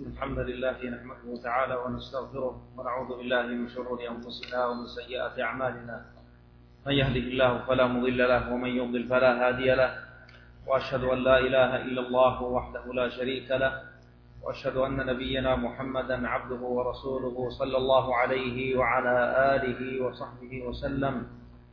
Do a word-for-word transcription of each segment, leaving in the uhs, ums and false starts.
الحمد لله نحمده تعالى ونستغفره ونعوذ بالله من شرور أنفسنا ومن سيئات أعمالنا، من يهده الله فلا مضل له ومن يضلل فلا هادي له، وأشهد أن لا إله إلا الله وحده لا شريك له، وأشهد أن نبينا محمدا عبده ورسوله صلى الله عليه وعلى آله وصحبه وسلم.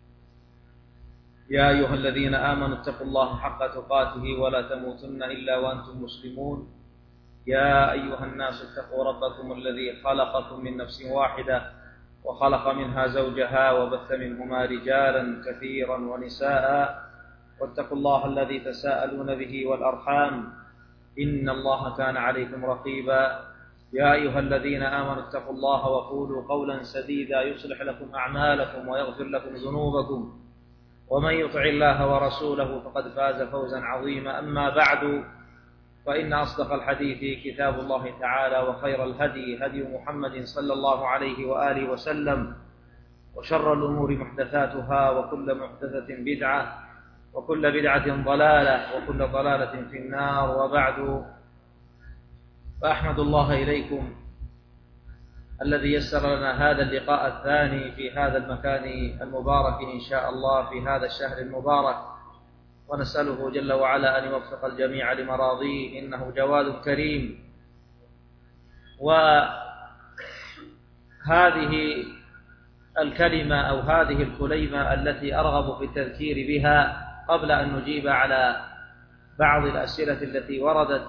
يا أيها الذين آمنوا اتقوا الله حق تقاته ولا تموتن إلا وأنتم مسلمون. يا أيها الناس اتقوا ربكم الذي خلقكم من نفس واحدة وخلق منها زوجها وبث منهما رجالا كثيرا ونساء، واتقوا الله الذي تساءلون به والأرحام إن الله كان عليكم رقيبا. يا أيها الذين آمنوا اتقوا الله وقولوا قولا سديدا يصلح لكم أعمالكم ويغفر لكم ذنوبكم، ومن يطع الله ورسوله فقد فاز فوزا عظيما. أما بعد، فإن أصدق الحديث كتاب الله تعالى، وخير الهدي هدي محمد صلى الله عليه وآله وسلم، وشر الأمور محدثاتها، وكل محدثة بدعة، وكل بدعة ضلالة، وكل ضلالة في النار. وبعد، فأحمد الله إليكم الذي يسر لنا هذا اللقاء الثاني في هذا المكان المبارك إن شاء الله في هذا الشهر المبارك، ونسأله جل وعلا أن يوفق الجميع لمراضيه إنه جواد كريم. وهذه الكلمة أو هذه الكلمة التي أرغب في التذكير بها قبل أن نجيب على بعض الأسئلة التي وردت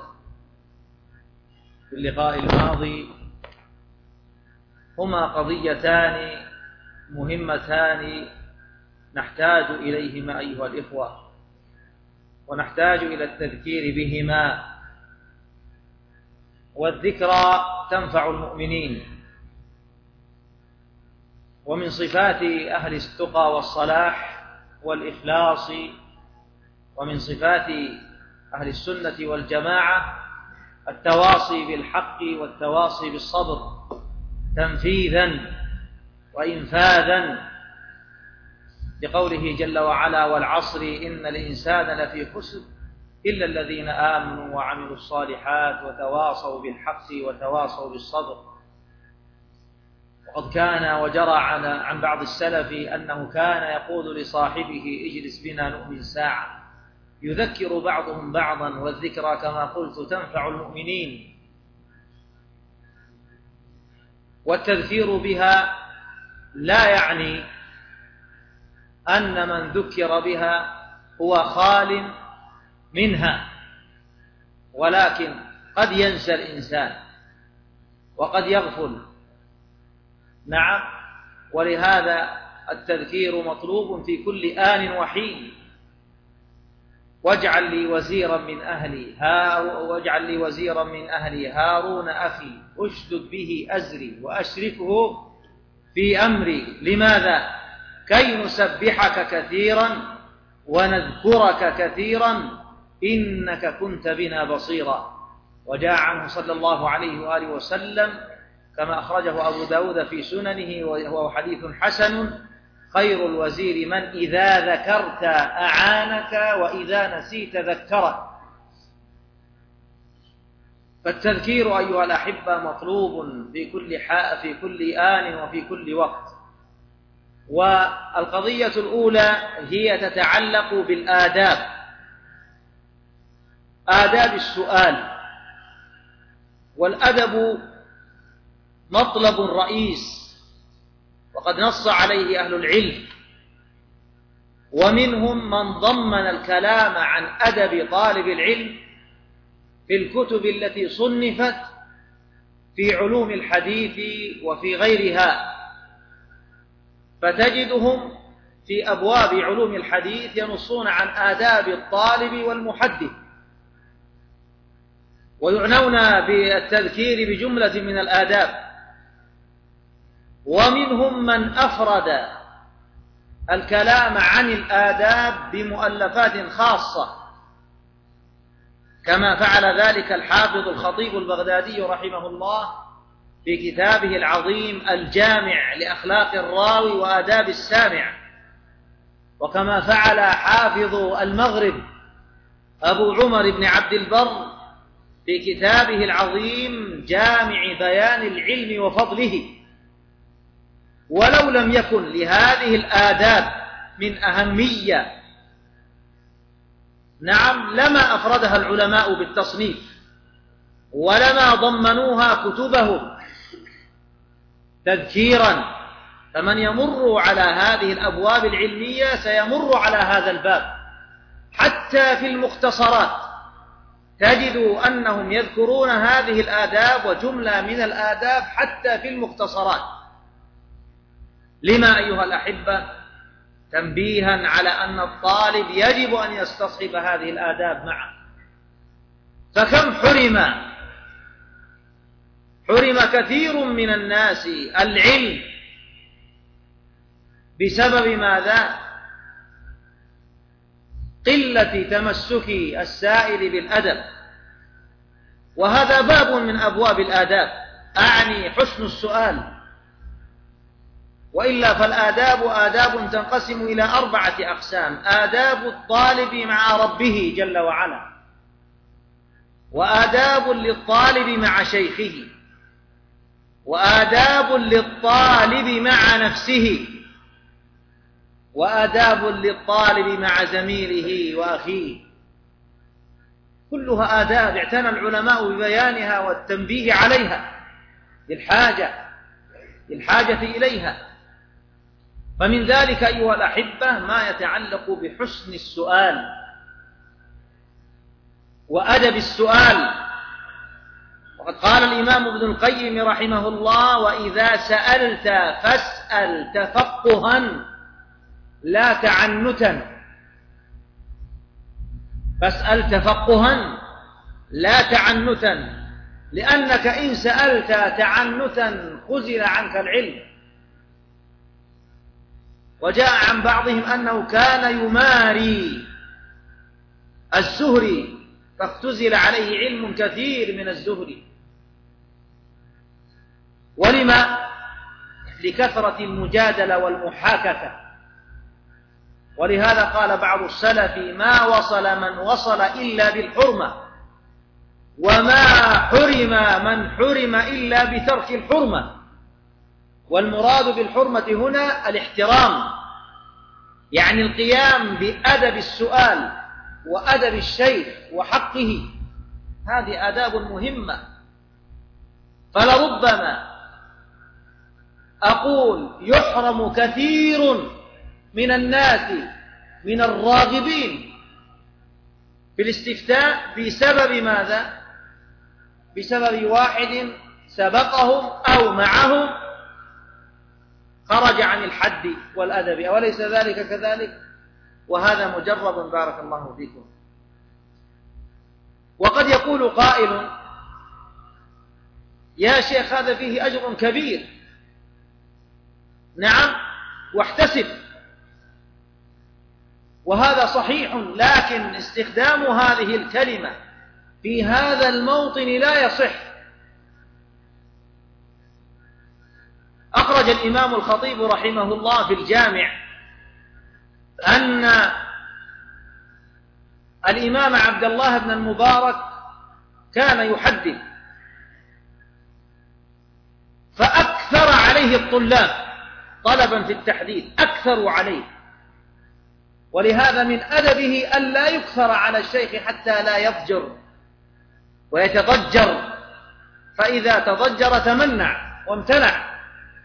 في اللقاء الماضي، هما قضيتان مهمتان نحتاج إليهما أيها الإخوة، ونحتاج إلى التذكير بهما. والذكرى تنفع المؤمنين، ومن صفات أهل التقى والصلاح والإخلاص، ومن صفات أهل السنة والجماعة التواصي بالحق والتواصي بالصبر تنفيذا وإنفاذا، لقوله جل وعلا: والعصر إن الإنسان لفي خسر إلا الذين آمنوا وعملوا الصالحات وتواصوا بالحق وتواصوا بالصبر. وقد كان وجرى عن بعض السلف أنه كان يقول لصاحبه: اجلس بنا نؤمن ساعة، يذكر بعضهم بعضا، والذكرى كما قلت تنفع المؤمنين. والتذكير بها لا يعني أن من ذكر بها هو خال منها، ولكن قد ينسى الإنسان وقد يغفل. نعم، ولهذا التذكير مطلوب في كل آن وحين. واجعل لي وزيرا من أهلي ها واجعل لي وزيرا من أهلي هارون أخي أشدد به أزري وأشركه في أمري. لماذا؟ كي نسبحك كثيرا ونذكرك كثيرا إنك كنت بنا بصيرا. وجاء عنه صلى الله عليه وآله وسلم كما أخرجه أبو داود في سننه وهو حديث حسن: خير الوزير من إذا ذكرت أعانك وإذا نسيت ذكرك. فالتذكير أيها الأحبة مطلوب في كل حاء في كل آن وفي كل وقت. والقضية الأولى هي تتعلق بالآداب، آداب السؤال. والأدب مطلب رئيس، وقد نص عليه أهل العلم، ومنهم من ضمن الكلام عن أدب طالب العلم في الكتب التي صنفت في علوم الحديث وفي غيرها. فتجدهم في أبواب علوم الحديث ينصون عن آداب الطالب والمحدث، ويعنون بالتذكير بجملة من الآداب. ومنهم من أفرد الكلام عن الآداب بمؤلفات خاصة، كما فعل ذلك الحافظ الخطيب البغدادي رحمه الله في كتابه العظيم الجامع لأخلاق الراوي وآداب السامع، وكما فعل حافظ المغرب أبو عمر بن عبد البر في كتابه العظيم جامع بيان العلم وفضله. ولو لم يكن لهذه الآداب من أهمية نعم لما أفردها العلماء بالتصنيف ولما ضمنوها كتبهم تذكيرا. فمن يمر على هذه الأبواب العلمية سيمر على هذا الباب. حتى في المختصرات تجدوا أنهم يذكرون هذه الآداب وجملة من الآداب حتى في المختصرات. لما أيها الأحبة؟ تنبيها على أن الطالب يجب أن يستصحب هذه الآداب معه. فكم حرم حرم كثير من الناس العلم بسبب ماذا؟ قلة تمسك السائل بالأدب. وهذا باب من أبواب الآداب، أعني حسن السؤال. وإلا فالآداب آداب تنقسم إلى أربعة أقسام: آداب الطالب مع ربه جل وعلا، وآداب للطالب مع شيخه، وآداب للطالب مع نفسه، وآداب للطالب مع زميله وأخيه. كلها آداب اعتنى العلماء ببيانها والتنبيه عليها للحاجة للحاجة إليها. فمن ذلك أيها الأحبة ما يتعلق بحسن السؤال وأدب السؤال. وقد قال الإمام ابن القيم رحمه الله: وإذا سألت فاسأل تفقها لا تعنتا. فاسأل تفقها لا تعنتا، لأنك إن سألت تعنتا خزل عنك العلم. وجاء عن بعضهم أنه كان يماري الزهري فاختزل عليه علم كثير من الزهري. ولما؟ لكثرة المجادلة والمحاكة. ولهذا قال بعض السلف: ما وصل من وصل إلا بالحرمة، وما حرم من حرم إلا بترك الحرمة. والمراد بالحرمة هنا الاحترام، يعني القيام بأدب السؤال وأدب الشيخ وحقه. هذه آداب مهمة. فلربما أقول يحرم كثير من الناس من الراغبين في الاستفتاء بسبب ماذا؟ بسبب واحد سبقهم أو معهم خرج عن الحد والأدب، أوليس ذلك كذلك؟ وهذا مجرب بارك الله فيكم. وقد يقول قائل: يا شيخ هذا فيه أجر كبير. نعم، واحتسب. وهذا صحيح، لكن استخدام هذه الكلمة في هذا الموطن لا يصح. أخرج الإمام الخطيب رحمه الله في الجامع أن الإمام عبد الله بن المبارك كان يحدث فأكثر عليه الطلاب طلبا في التحديث، أكثروا عليه. ولهذا من أدبه ألا يكثر على الشيخ حتى لا يضجر ويتضجر، فإذا تضجر تمنع وامتنع.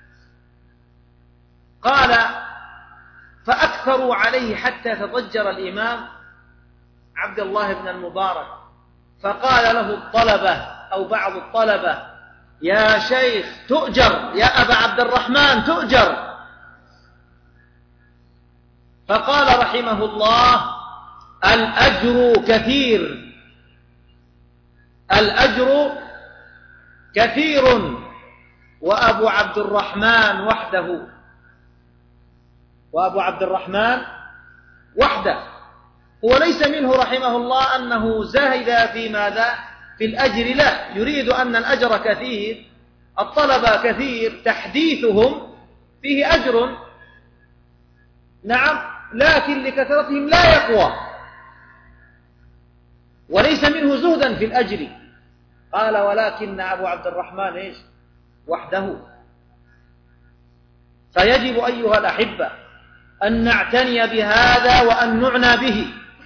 قال: فأكثروا عليه حتى تضجر الإمام عبد الله بن المبارك، فقال له الطلبة أو بعض الطلبة: يا شيخ تؤجر، يا أبا عبد الرحمن تؤجر. فقال رحمه الله: الأجر كثير، الأجر كثير، وأبو عبد الرحمن وحده، وأبو عبد الرحمن وحده. هو ليس منه رحمه الله أنه زاهد في ماذا؟ في الأجر، لا، يريد أن الأجر كثير، الطلبة كثير، تحديثهم فيه أجر، نعم، لكن لكثرتهم لا يقوى. وليس منه زهدا في الأجر، قال ولكن أبو عبد الرحمن إيش وحده. فيجب أيها الأحبة أن نعتني بهذا وأن نعنى به،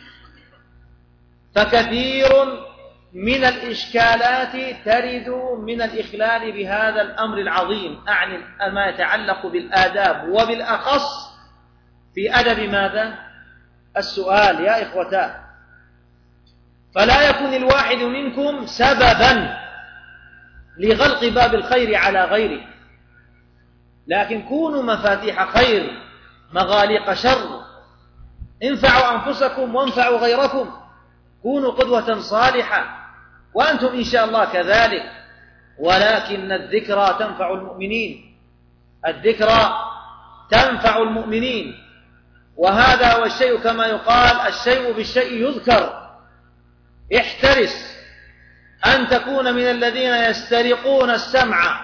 فكثير من الإشكالات ترد من الإخلال بهذا الأمر العظيم، أعني ما يتعلق بالآداب، وبالأخص في أدب ماذا؟ السؤال يا إخوتان. فلا يكون الواحد منكم سببا لغلق باب الخير على غيره، لكن كونوا مفاتيح خير مغاليق شر، انفعوا أنفسكم وانفعوا غيركم، كونوا قدوة صالحة وأنتم إن شاء الله كذلك. ولكن الذكرى تنفع المؤمنين، الذكرى تنفع المؤمنين، وهذا هو الشيء كما يقال الشيء بالشيء يذكر. احترس أن تكون من الذين يسترقون السمع،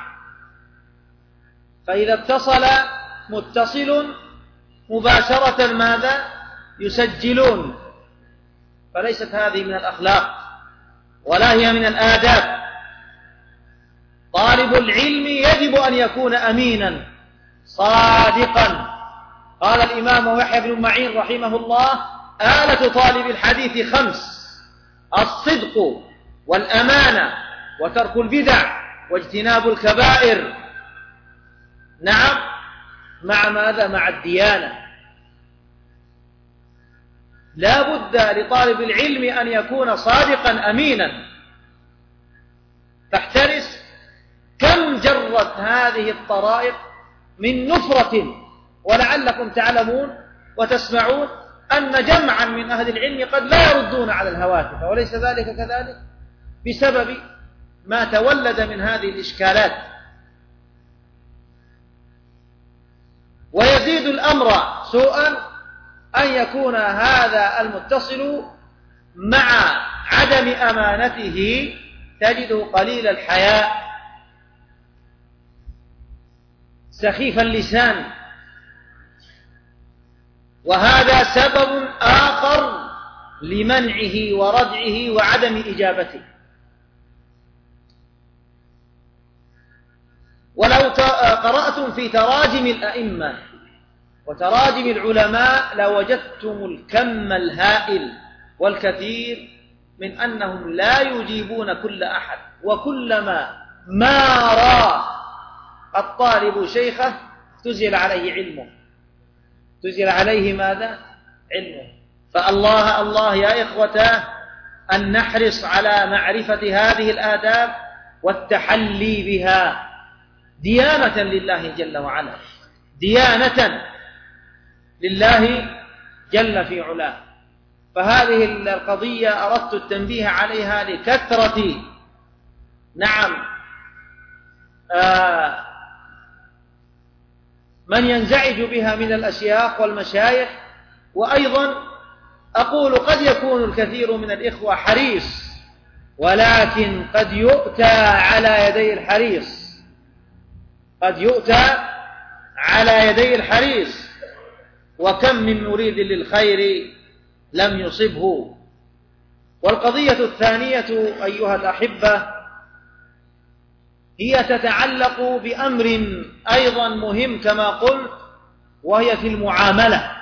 فإذا اتصل متصل مباشرة ماذا؟ يسجلون. فليست هذه من الأخلاق ولا هي من الآداب. طالب العلم يجب أن يكون أمينا صادقا. قال الإمام يحيى بن معين رحمه الله: آلة طالب الحديث خمس: الصدق والأمانة وترك البدع واجتناب الكبائر. نعم، مع ماذا؟ مع الديانة. لا بد لطالب العلم أن يكون صادقا أمينا. فاحترس. كم جرت هذه الطرائق من نفرة، ولعلكم تعلمون وتسمعون أن جمعا من أهل العلم قد لا يردون على الهواتف، وليس ذلك كذلك بسبب ما تولد من هذه الإشكالات. ويزيد الأمر سوءا أن يكون هذا المتصل مع عدم أمانته تجده قليل الحياء، سخيف اللسان، وهذا سبب آخر لمنعه وردعه وعدم إجابته. ولو قرأتم في تراجم الأئمة وتراجم العلماء لوجدتم الكم الهائل والكثير من أنهم لا يجيبون كل أحد، وكلما مارى الطالب شيخه تزيل عليه علمه، تزيل عليه ماذا؟ علمه. فالله الله يا إخوة أن نحرص على معرفة هذه الآداب والتحلي بها ديانة لله جل وعلا، ديانة لله جل في علاه. فهذه القضية أردت التنبيه عليها لكثرة نعم آه من ينزعج بها من الأشياخ والمشايخ. وأيضا أقول قد يكون الكثير من الإخوة حريص، ولكن قد يؤتى على يدي الحريص، قد يؤتى على يدي الحريص، وكم من مريد للخير لم يصبه. والقضية الثانية أيها الأحبة هي تتعلق بأمر أيضا مهم كما قلت، وهي في المعاملة،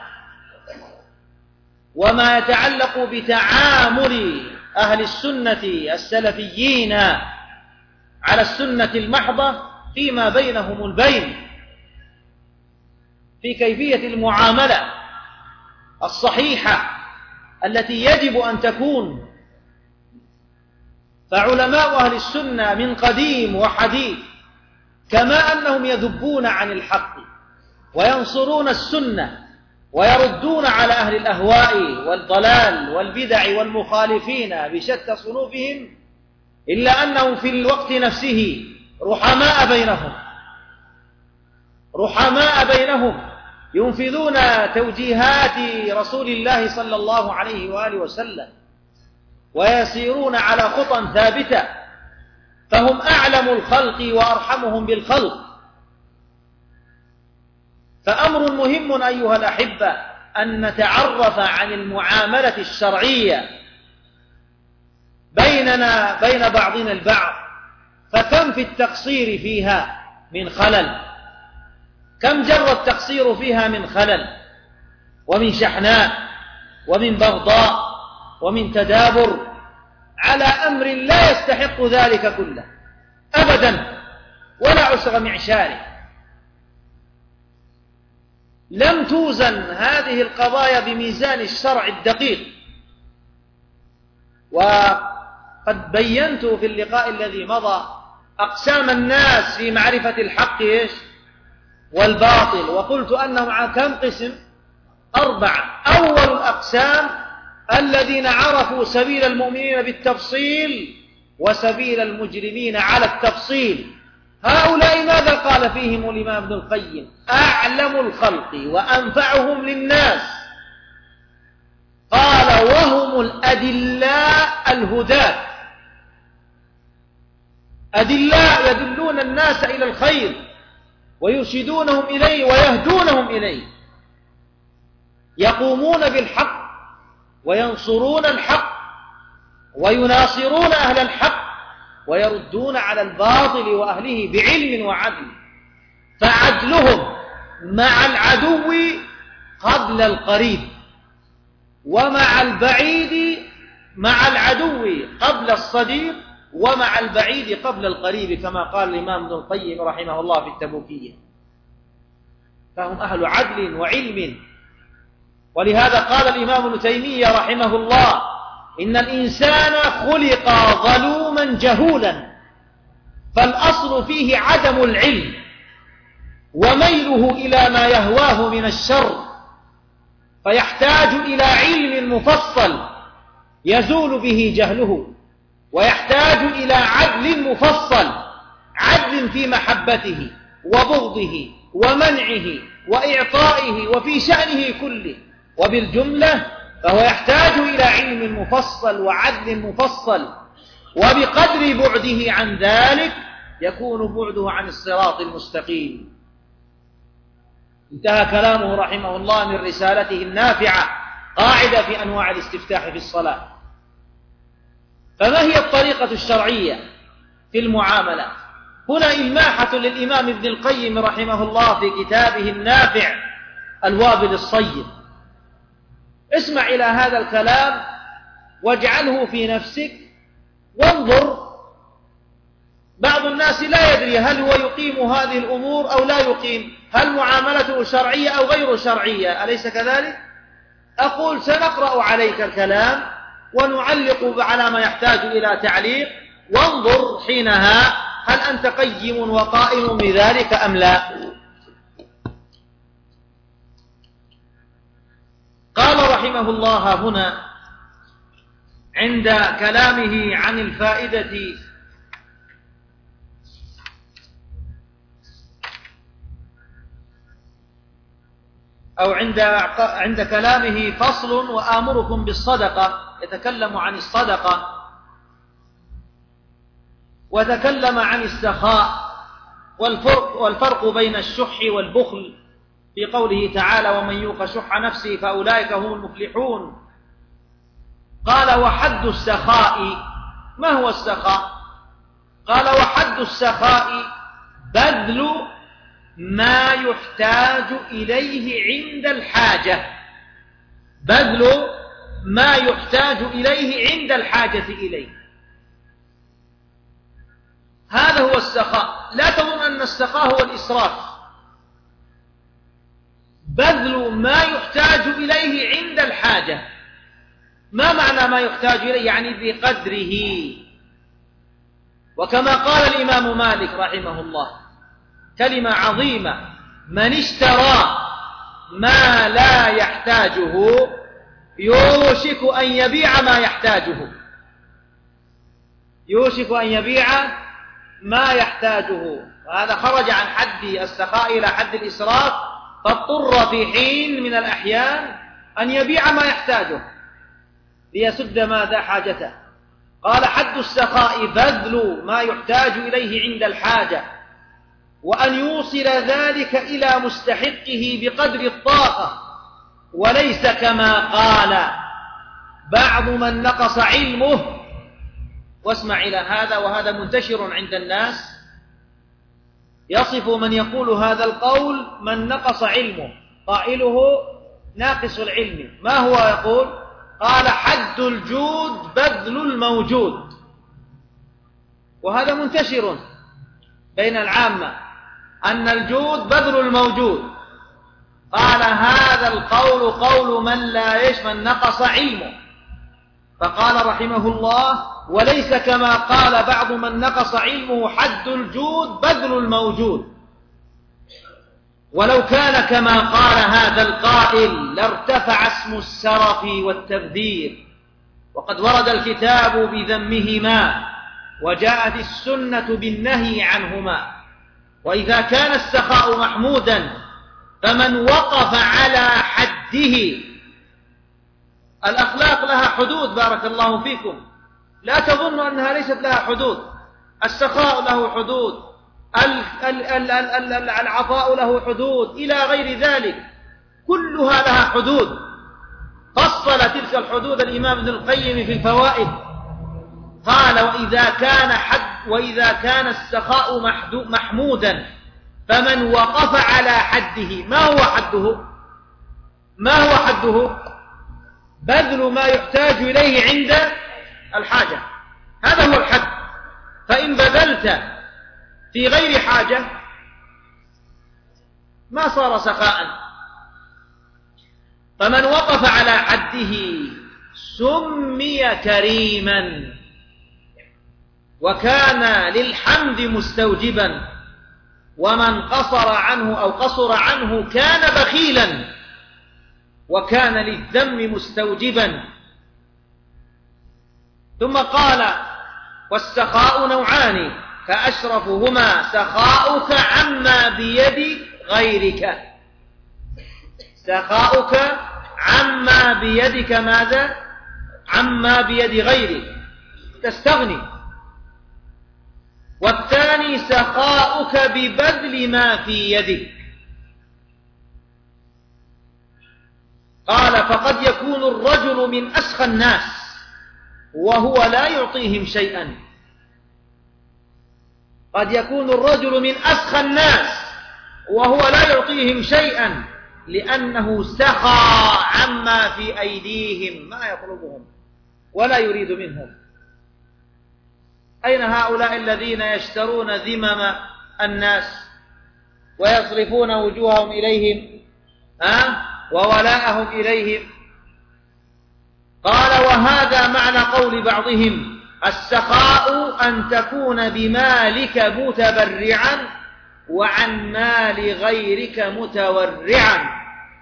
وما يتعلق بتعامل أهل السنة السلفيين على السنة المحضة فيما بينهم البين، في كيفية المعاملة الصحيحة التي يجب أن تكون. فعلماء أهل السنة من قديم وحديث كما أنهم يذبون عن الحق وينصرون السنة ويردون على أهل الأهواء والضلال والبدع والمخالفين بشتى صنوفهم، إلا أنهم في الوقت نفسه رحماء بينهم، رحماء بينهم ينفذون توجيهات رسول الله صلى الله عليه وآله وسلم ويسيرون على خطى ثابتة، فهم أعلم الخلق وأرحمهم بالخلق. فأمر مهم أيها الأحبة أن نتعرف عن المعاملة الشرعية بيننا بين بعضنا البعض، فكم في التقصير فيها من خلل، كم جر التقصير فيها من خلل ومن شحناء ومن بغضاء ومن تدابر على أمر لا يستحق ذلك كله أبدا ولا عسر معشاره. لم توزن هذه القضايا بميزان الشرع الدقيق. وقد بينت في اللقاء الذي مضى أقسام الناس في معرفة الحق إيش والباطل، وقلت أنهم على كم قسم؟ أربعة. أول الأقسام الذين عرفوا سبيل المؤمنين بالتفصيل وسبيل المجرمين على التفصيل. هؤلاء ماذا قال فيهم الإمام ابن القيم؟ أعلم الخلق وأنفعهم للناس. قال وهم الأدلاء الهداة، أدلاء يدلون الناس إلى الخير ويرشدونهم إليه ويهدونهم إليه، يقومون بالحق وينصرون الحق ويناصرون أهل الحق ويردون على الباطل وأهله بعلم وعدل. فعدلهم مع العدو قبل القريب، ومع البعيد مع العدو قبل الصديق، ومع البعيد قبل القريب، كما قال الإمام ابن القيم رحمه الله في التبوكية. فهم أهل عدل وعلم. ولهذا قال الإمام ابن تيمية رحمه الله إن الإنسان خلق ظلوما جهولا، فالأصل فيه عدم العلم وميله إلى ما يهواه من الشر، فيحتاج إلى علم مفصل يزول به جهله، ويحتاج إلى عدل مفصل، عدل في محبته وبغضه ومنعه وإعطائه وفي شأنه كله. وبالجملة فهو يحتاج إلى علم مفصل وعدل مفصل، وبقدر بعده عن ذلك يكون بعده عن الصراط المستقيم. انتهى كلامه رحمه الله من رسالته النافعة، قاعدة في أنواع الاستفتاح في الصلاة. فما هي الطريقة الشرعية في المعاملات؟ هنا إلماحة للإمام ابن القيم رحمه الله في كتابه النافع الوابل الصيب. اسمع إلى هذا الكلام واجعله في نفسك وانظر. بعض الناس لا يدري هل هو يقيم هذه الأمور أو لا يقيم، هل معاملته شرعية أو غير شرعية، أليس كذلك؟ أقول سنقرأ عليك الكلام ونعلق على ما يحتاج إلى تعليق، وانظر حينها هل أنت قيم وقائم بذلك أم لا. قال رحمه الله هنا عند كلامه عن الفائدة أو عند عند كلامه فصل وآمركم بالصدقة، يتكلم عن الصدقة وتكلم عن السخاء والفرق, والفرق بين الشح والبخل في قوله تعالى ومن يوق شح نفسه فأولئك هم المفلحون. قال وحد السخاء، ما هو السخاء؟ قال وحد السخاء بذل ما يحتاج إليه عند الحاجة، بذل ما يحتاج إليه عند الحاجة إليه، هذا هو السخاء. لا تظن أن السخاء هو الإسراف، بذل ما يحتاج إليه عند الحاجة. ما معنى ما يحتاج إليه؟ يعني بقدره. وكما قال الإمام مالك رحمه الله كلمة عظيمة: من اشترى ما لا يحتاجه يوشك أن يبيع ما يحتاجه، يوشك أن يبيع ما يحتاجه. وهذا خرج عن حد السخاء إلى حد الإسراف، فاضطر في حين من الأحيان أن يبيع ما يحتاجه ليسد ماذا حاجته. قال حد السخاء بذل ما يحتاج إليه عند الحاجة، وأن يوصل ذلك إلى مستحقه بقدر الطاقة، وليس كما قال بعض من نقص علمه واسمع إلى هذا، وهذا منتشر عند الناس. يصف من يقول هذا القول من نقص علمه، قائله ناقص العلم. ما هو يقول؟ قال حد الجود بذل الموجود. وهذا منتشر بين العامة أن الجود بذل الموجود. قال هذا القول قول من لا يشمل نقص علمه. فقال رحمه الله: وليس كما قال بعض من نقص علمه حد الجود بذل الموجود. ولو كان كما قال هذا القائل لارتفع اسم السرف والتبذير، وقد ورد الكتاب بذمهما وجاءت السنة بالنهي عنهما. وإذا كان السخاء محمودا فمن وقف على حده، الأخلاق لها حدود بارك الله فيكم، لا تظنوا أنها ليست لها حدود. السخاء له حدود، العطاء له حدود، إلى غير ذلك، كلها لها حدود. فصل تلك الحدود الإمام ابن القيم في الفوائد، قال: وإذا كان حد وإذا كان السخاء محمودا فمن وقف على حده. ما هو حده؟ ما هو حده؟ بذل ما يحتاج إليه عند الحاجة، هذا هو الحد. فإن بذلت في غير حاجة ما صار سخاء. فمن وقف على حده سمي كريما وكان للحمد مستوجبا، ومن قصر عنه أو قصر عنه كان بخيلا وكان للذم مستوجبا. ثم قال: والسخاء نوعان فأشرفهما سخاؤك عما بيد غيرك. سخاؤك عما بيدك ماذا؟ عما بيد غيرك، تستغني. والثاني سخاؤك ببذل ما في يدك. قال: فقد يكون الرجل من أسخى الناس وهو لا يعطيهم شيئا. قد يكون الرجل من أسخى الناس وهو لا يعطيهم شيئا لأنه سخى عما في أيديهم، ما يطلبهم ولا يريد منهم. أين هؤلاء الذين يشترون ذمم الناس ويصرفون وجوههم إليهم ها وولاءهم إليهم؟ قال: وهذا معنى قول بعضهم: السخاء أن تكون بمالك متبرعا وعن مال غيرك متورعا.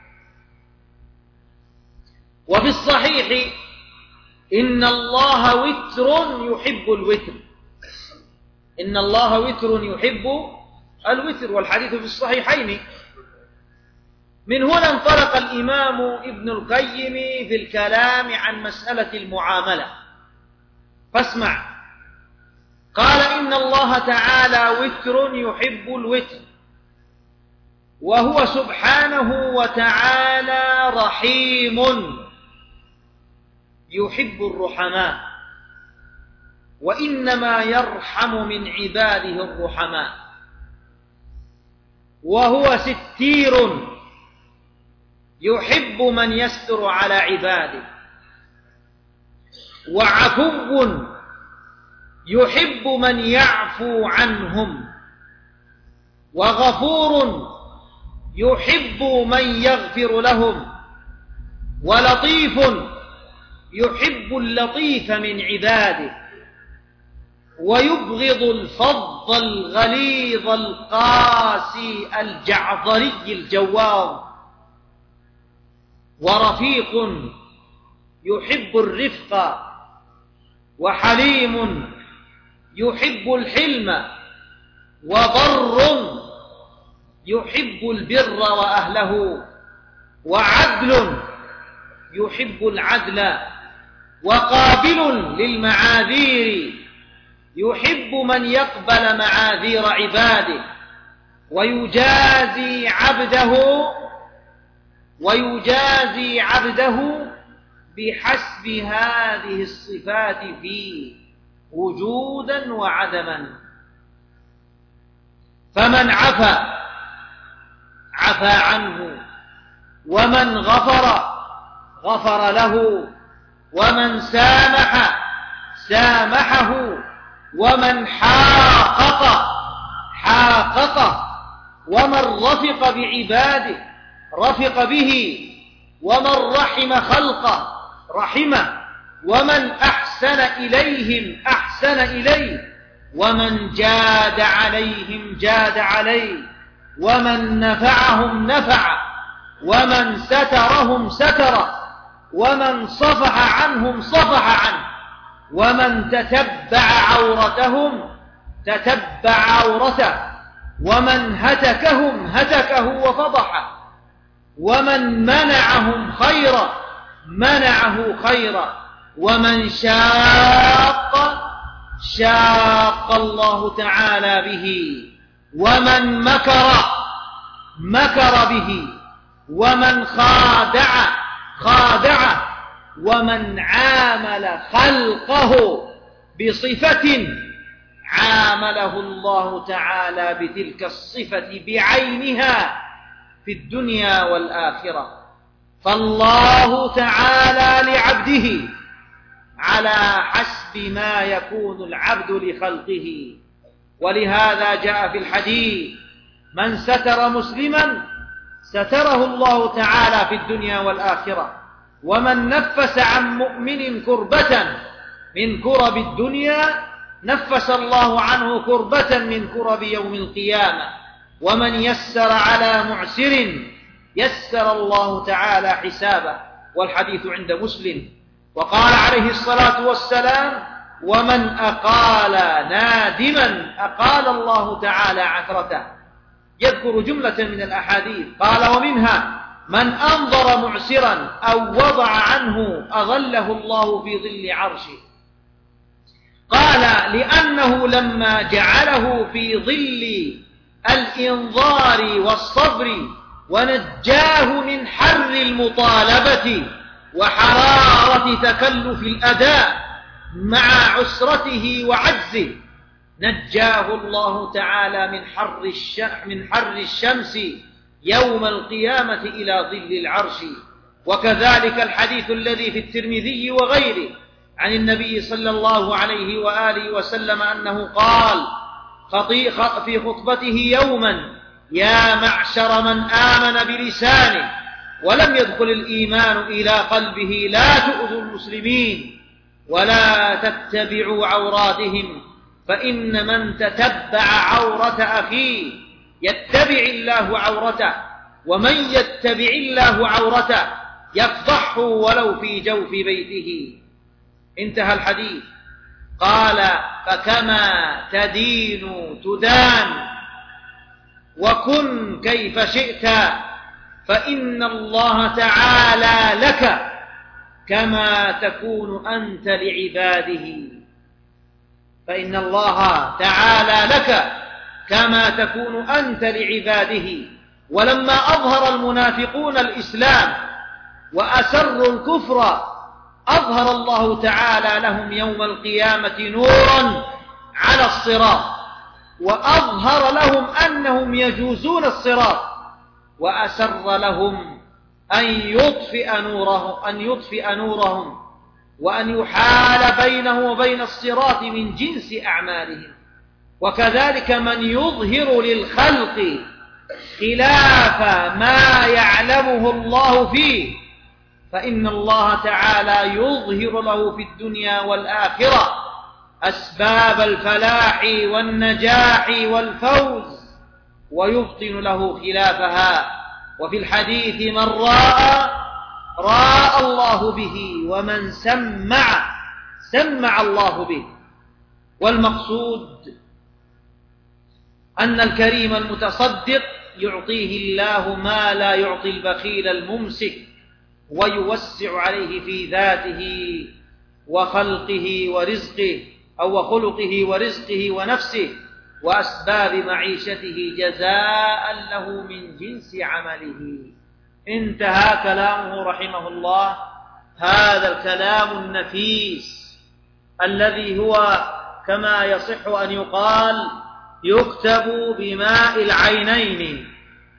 وفي الصحيح: إن الله وتر يحب الوتر. إن الله وتر يحب الوتر، والحديث في الصحيحين. من هنا انطلق الإمام ابن القيم في الكلام عن مسألة المعاملة، فاسمع. قال: إن الله تعالى وتر يحب الوتر، وهو سبحانه وتعالى رحيم يحب الرحماء، وإنما يرحم من عباده الرحماء. وهو ستير يحب من يستر على عباده، وعفو يحب من يعفو عنهم، وغفور يحب من يغفر لهم، ولطيف يحب اللطيف من عباده، ويبغض الفظ الغليظ القاسي الجعظري الجواب، ورفيق يحب الرفق، وحليم يحب الحلم، وبر يحب البر وأهله، وعدل يحب العدل، وقابل للمعاذير يحب من يقبل معاذير عباده، ويجازي عبده ويجازي عبده بحسب هذه الصفات فيه. وجودا وعدما. فمن عفا عفا عنه، ومن غفر غفر له، ومن سامح سامحه، ومن حاقق حاققه، ومن رفق بعباده رفق به، ومن رحم خلقه رحمه، ومن أحسن إليهم أحسن إليه، ومن جاد عليهم جاد عليه، ومن نفعهم نفع، ومن سترهم ستر، ومن صفح عنهم صفح عنه، ومن تتبع عورتهم تتبع عورته، ومن هتكهم هتكه وفضحه، ومن منعهم خيرا منعه خيرا، ومن شاق شاق الله تعالى به، ومن مكر مكر به، ومن خادع خادع، ومن عامل خلقه بصفة عامله الله تعالى بتلك الصفة بعينها في الدنيا والآخرة. فالله تعالى لعبده على حسب ما يكون العبد لخلقه. ولهذا جاء في الحديث: من ستر مسلما ستره الله تعالى في الدنيا والآخرة، ومن نفس عن مؤمن كربة من كرب الدنيا نفس الله عنه كربة من كرب يوم القيامة، ومن يسر على معسر يسر الله تعالى حسابه. والحديث عند مسلم. وقال عليه الصلاة والسلام: ومن أقال نادما أقال الله تعالى عثرته. يذكر جملة من الأحاديث، قال: ومنها من أنظر معسرا أو وضع عنه أظله الله في ظل عرشه. قال: لأنه لما جعله في ظل الإنظار والصبر ونجاه من حر المطالبة وحرارة تكلف الأداء مع عسرته وعجزه، نجاه الله تعالى من حر من حر الشمس يوم القيامة إلى ظل العرش. وكذلك الحديث الذي في الترمذي وغيره عن النبي صلى الله عليه وآله وسلم أنه قال في خطبته يوما: يا معشر من آمن بلسانه ولم يدخل الإيمان إلى قلبه، لا تؤذوا المسلمين ولا تتبعوا عوراتهم، فإن من تتبع عورة أخيه يتبع الله عورته، ومن يتبع الله عورته يفضحه ولو في جوف بيته. انتهى الحديث. قال: فكما تدين تدان، وكن كيف شئت، فإن الله تعالى لك كما تكون أنت لعباده. فإن الله تعالى لك كما تكون أنت لعباده. ولما أظهر المنافقون الإسلام وأسروا الكفر، أظهر الله تعالى لهم يوم القيامة نورا على الصراط، وأظهر لهم أنهم يجوزون الصراط، وأسر لهم أن يطفئ نورهم أن يطفئ نورهم وأن يحال بينه وبين الصراط من جنس أعمالهم. وكذلك من يظهر للخلق خلاف ما يعلمه الله فيه، فإن الله تعالى يظهر له في الدنيا والآخرة أسباب الفلاح والنجاح والفوز، ويبطن له خلافها. وفي الحديث: من راى راى الله به، ومن سمع سمع الله به. والمقصود أن الكريم المتصدق يعطيه الله ما لا يعطي البخيل الممسك، ويوسع عليه في ذاته وخلقه ورزقه أو خلقه ورزقه ونفسه وأسباب معيشته جزاء له من جنس عمله. انتهى كلامه رحمه الله. هذا الكلام النفيس الذي هو كما يصح أن يقال يكتب بماء العينين.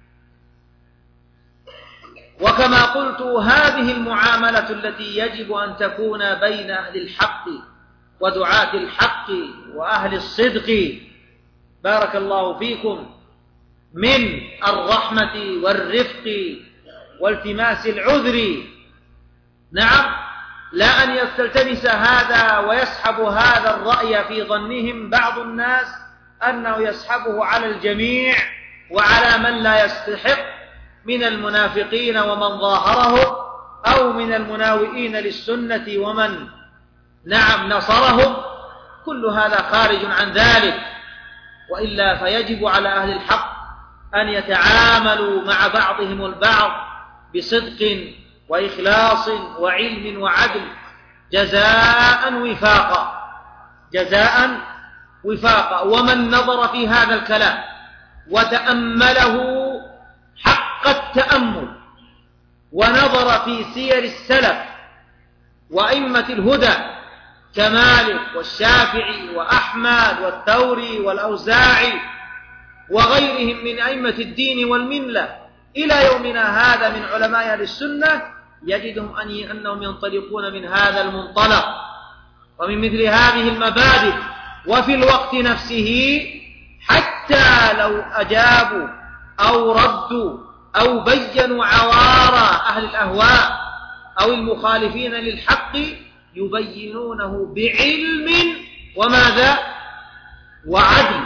وكما قلت هذه المعاملة التي يجب أن تكون بين أهل الحق ودعاة الحق وأهل الصدق بارك الله فيكم من الرحمة والرفق والتماس العذر. نعم، لا أن يستلتمس هذا ويسحب هذا الرأي في ظنهم بعض الناس أنه يسحبه على الجميع وعلى من لا يستحق من المنافقين ومن ظاهره أو من المناوئين للسنة ومن نعم نصرهم. كل هذا خارج عن ذلك، وإلا فيجب على أهل الحق أن يتعاملوا مع بعضهم البعض بصدق وإخلاص وعلم وعدل جزاء وفاقا جزاء وفاقا. ومن نظر في هذا الكلام وتأمله حق التأمل ونظر في سير السلف وأئمة الهدى كمالك والشافعي وأحمد والثوري والأوزاعي وغيرهم من أئمة الدين والملة إلى يومنا هذا من علماء أهل السنة، يجدهم أنهم ينطلقون من هذا المنطلق ومن مثل هذه المبادئ، وفي الوقت نفسه حتى لو أجابوا أو ردوا أو بينوا عوار أهل الأهواء أو المخالفين للحق يبينونه بعلم وماذا؟ وعدل،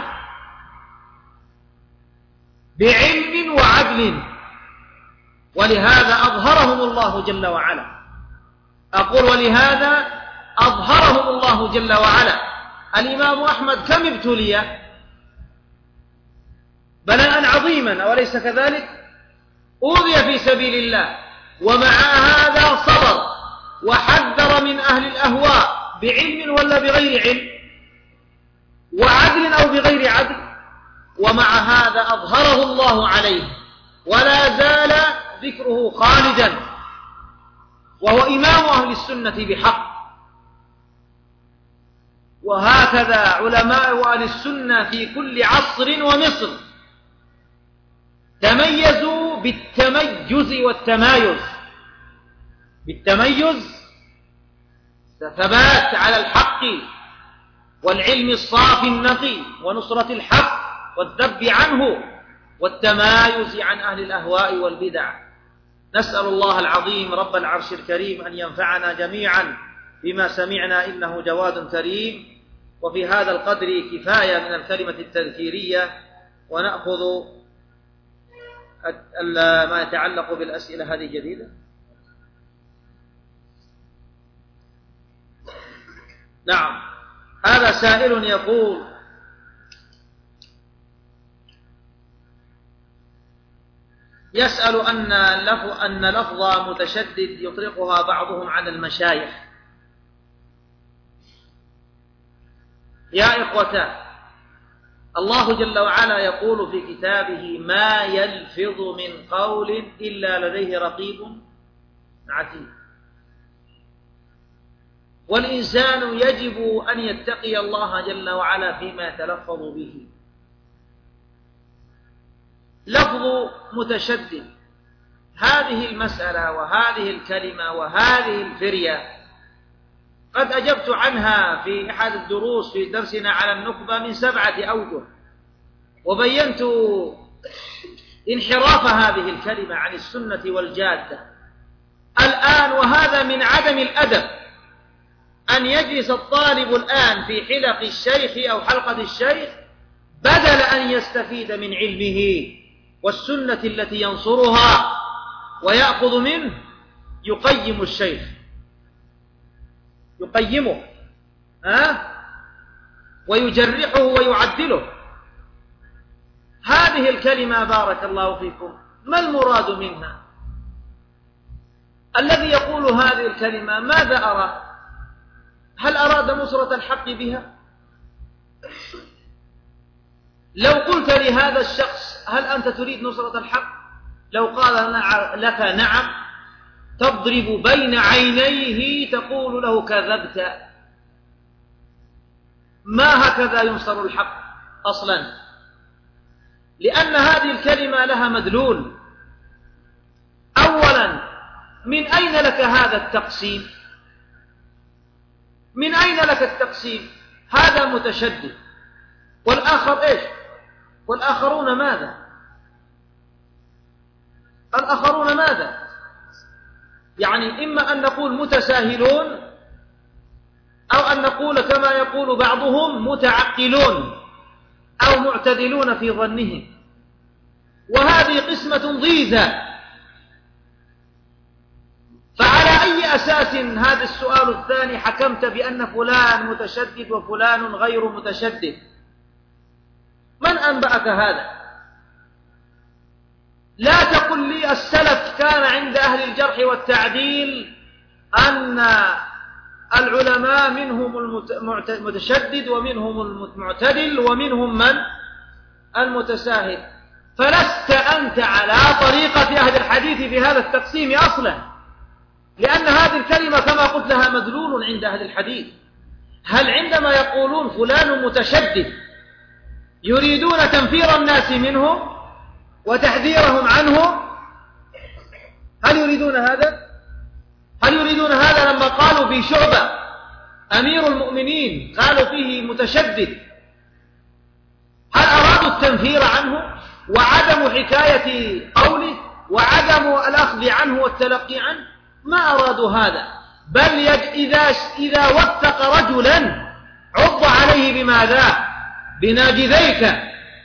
بعلم وعدل. ولهذا أظهرهم الله جل وعلا. أقول ولهذا أظهرهم الله جل وعلا. الإمام أحمد كم ابتلي بلاء عظيما أوليس كذلك؟ أوذي في سبيل الله ومع هذا صبر وحذر من أهل الأهواء بعلم ولا بغير علم، وعدل أو بغير عدل، ومع هذا أظهره الله عليه ولا زال ذكره خالدا، وهو إمام أهل السنة بحق. وهكذا علماء أهل السنة في كل عصر ومصر تميزوا بالتميز والتمايز، بالتميز ثبات على الحق والعلم الصافي النقي ونصرة الحق والذب عنه، والتمايز عن أهل الأهواء والبدع. نسأل الله العظيم رب العرش الكريم أن ينفعنا جميعا بما سمعنا إنه جواد كريم. وفي هذا القدر كفاية من الكلمة التذكيرية، ونأخذ ما يتعلق بالأسئلة هذه جديدة. نعم، هذا سائل يقول: يسأل أن أن لفظ متشدد يطلقها بعضهم على المشايخ. يا إخوتان، الله جل وعلا يقول في كتابه: ما يلفظ من قول إلا لديه رقيب عتيد. والإنسان يجب أن يتقي الله جل وعلا فيما يتلفظ به. لفظ متشدد، هذه المسألة وهذه الكلمة وهذه الفرية قد أجبت عنها في أحد الدروس في درسنا على النخبة من سبعة أوجه، وبينت انحراف هذه الكلمة عن السنة والجادة. الآن وهذا من عدم الأدب أن يجلس الطالب الآن في حلق الشيخ أو حلقة الشيخ بدل أن يستفيد من علمه والسنة التي ينصرها ويأخذ منه، يقيم الشيخ، يقيمه ها ويجرحه ويعدله. هذه الكلمة بارك الله فيكم ما المراد منها؟ الذي يقول هذه الكلمة ماذا أراد؟ هل أراد نصرة الحق بها؟ لو قلت لهذا الشخص: هل أنت تريد نصرة الحق؟ لو قال لك نعم، تضرب بين عينيه تقول له: كذبت. ما هكذا ينصر الحق أصلا، لأن هذه الكلمة لها مدلول. أولا، من أين لك هذا التقسيم؟ من أين لك التقسيم؟ هذا متشدد والآخر إيش؟ والآخرون ماذا؟ الآخرون ماذا؟ يعني إما أن نقول متساهلون، أو أن نقول كما يقول بعضهم متعقلون أو معتدلون في ظنهم، وهذه قسمة ضيزة. فعلى أي أساس هذا السؤال الثاني حكمت بأن فلان متشدد وفلان غير متشدد؟ من أنبأك هذا؟ لا تقل لي السلف كان عند أهل الجرح والتعديل أن العلماء منهم المتشدد ومنهم المعتدل ومنهم من المتساهل، فلست أنت على طريقة أهل الحديث في هذا التقسيم أصلا، لأن هذه الكلمة كما قلت لها مدلول عند أهل الحديث. هل عندما يقولون فلان متشدد يريدون تنفير الناس منه وتحذيرهم عنه؟ هل يريدون هذا؟ هل يريدون هذا لما قالوا في شعبة أمير المؤمنين قالوا فيه متشدد؟ هل أرادوا التنفير عنه وعدم حكاية قوله وعدم الأخذ عنه والتلقي عنه؟ ما أرادوا هذا، بل يج... إذا... إذا وثق رجلا عض عليه بماذا؟ بناجذيك.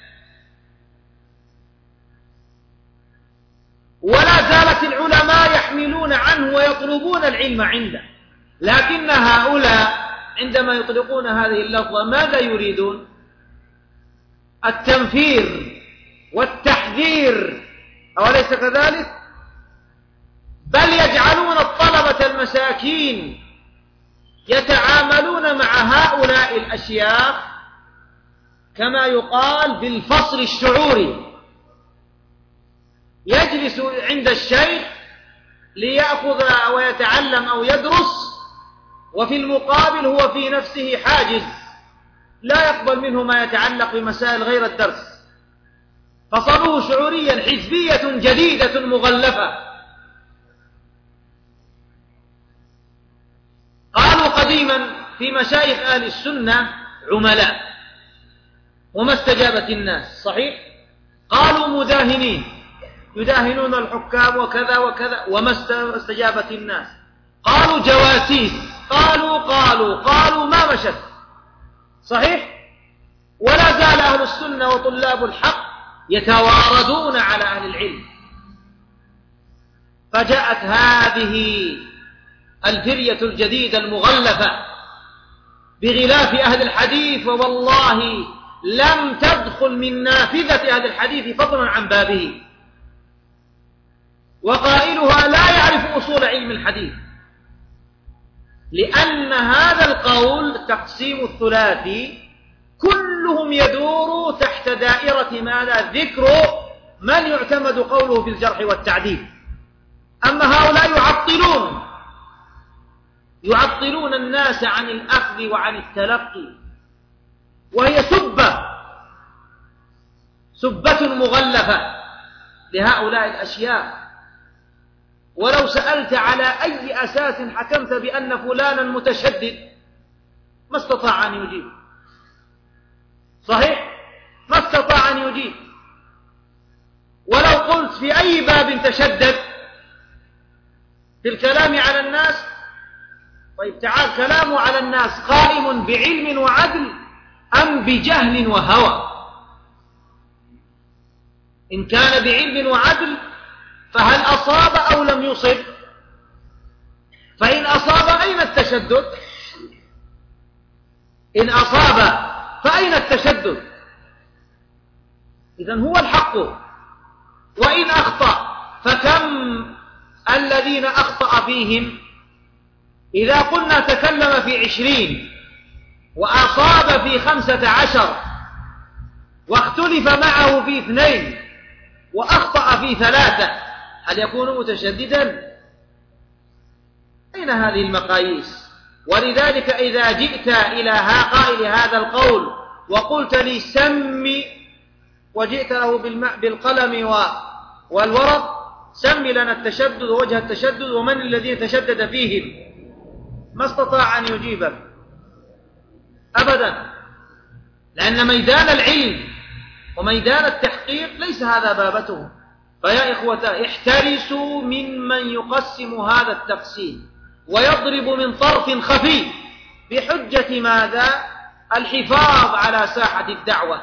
ولا زالت العلماء يحملون عنه ويطلبون العلم عنده، لكن هؤلاء عندما يطلقون هذه اللفظة ماذا يريدون؟ التنفير والتحذير، أوليس كذلك؟ بل يجعلون الطلبة المساكين يتعاملون مع هؤلاء الأشياخ كما يقال بالفصل الشعوري، يجلس عند الشيخ ليأخذ ويتعلم أو يدرس، وفي المقابل هو في نفسه حاجز لا يقبل منه ما يتعلق بمسائل غير الدرس، فصلوه شعوريا حزبية جديدة مغلفة. قالوا قديما في مشايخ أهل السنة عملاء، وما استجابت الناس؟ صحيح؟ قالوا مداهنين يداهنون الحكام وكذا وكذا، وما استجابت الناس؟ قالوا جواسيس، قالوا قالوا قالوا ما مشت. صحيح؟ ولا زال أهل السنة وطلاب الحق يتواردون على أهل العلم. فجاءت هذه الفرية الجديدة المغلفة بغلاف أهل الحديث، ووالله لم تدخل من نافذة أهل الحديث فضلا عن بابه، وقائلها لا يعرف أصول علم الحديث، لأن هذا القول تقسيم الثلاثي كلهم يدور تحت دائرة ماذا؟ ذكر من يعتمد قوله في الجرح والتعديل. أما هؤلاء يعطلون يعطلون الناس عن الأخذ وعن التلقي، وهي سبة سبة مغلفة لهؤلاء الأشياء. ولو سألت على أي أساس حكمت بأن فلانا متشدد ما استطاع أن يجيب. صحيح؟ ما استطاع أن يجيب. ولو قلت في أي باب تشدد في الكلام على الناس، طيب تعال، كلامه على الناس قائم بعلم وعدل أم بجهل وهوى؟ إن كان بعلم وعدل فهل أصاب أو لم يصب؟ فإن أصاب أين التشدد؟ إن أصاب فأين التشدد؟ إذن هو الحق. وإن أخطأ فكم الذين أخطأ فيهم؟ إذا قلنا تكلم في عشرين وأصاب في خمسة عشر واختلف معه في اثنين وأخطأ في ثلاثة، هل يكون متشددا؟ أين هذه المقاييس؟ ولذلك إذا جئت إلى قائل هذا القول وقلت لي سم، وجئت له بالقلم والورق، سم لنا التشدد ووجه التشدد ومن الذي تشدد فيهم، ما استطاع أن يجيبك أبدا، لأن ميدان العلم وميدان التحقيق ليس هذا بابته. فيا إخوة احترسوا ممن يقسم هذا التقسيم ويضرب من طرف خفي بحجة ماذا؟ الحفاظ على ساحة الدعوة.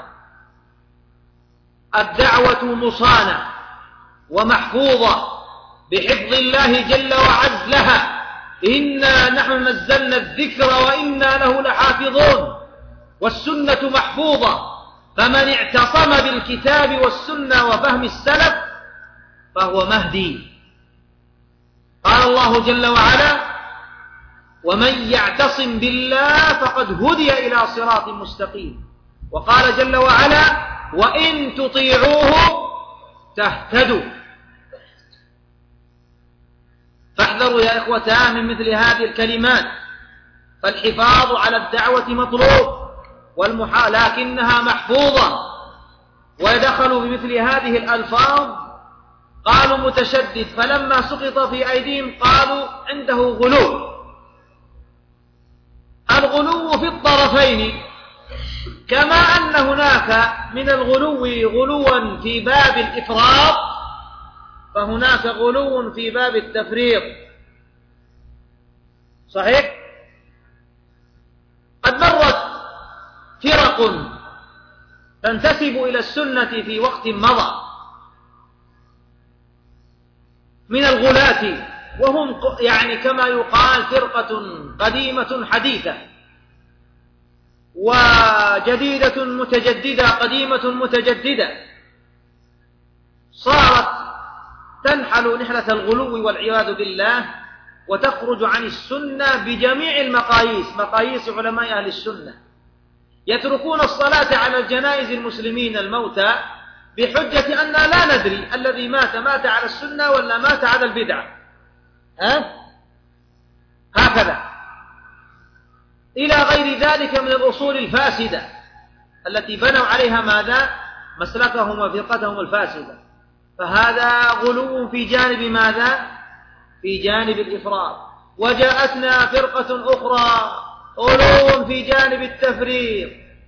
الدعوة مصانة ومحفوظة بحفظ الله جل وعز لها، إنا نحن نزلنا الذكر وإنا له لحافظون، والسنة محفوظة، فمن اعتصم بالكتاب والسنة وفهم السلف فهو مهدي. قال الله جل وعلا: ومن يعتصم بالله فقد هدي إلى صراط مستقيم. وقال جل وعلا: وإن تطيعوه تهتدوا. فاحذروا يا إخوتاه من مثل هذه الكلمات، فالحفاظ على الدعوة مطلوب والمحا لكنها محفوظة. ودخلوا بمثل هذه الألفاظ، قالوا متشدد، فلما سقط في أيديهم قالوا عنده غلو. الغلو في الطرفين، كما أن هناك من الغلو غلوا في باب الإفراط، فهناك غلو في باب التفريط. صحيح؟ قد مرت فرق تنتسب إلى السنة في وقت مضى من الغلاة، وهم يعني كما يقال فرقة قديمة حديثة، وجديدة متجددة قديمة متجددة، صارت تنحل نحلة الغلو والعياذ بالله، وتخرج عن السنة بجميع المقاييس، مقاييس علماء أهل السنة. يتركون الصلاة على الجنائز المسلمين الموتى بحجة أننا لا ندري الذي مات مات على السنة ولا مات على البدعة، ها؟ هكذا إلى غير ذلك من الأصول الفاسدة التي بنوا عليها ماذا؟ مسلكهم وفرقتهم الفاسدة. فهذا غلو في جانب ماذا؟ في جانب الإفراط. وجاءتنا فرقة أخرى غلو في جانب التفريط،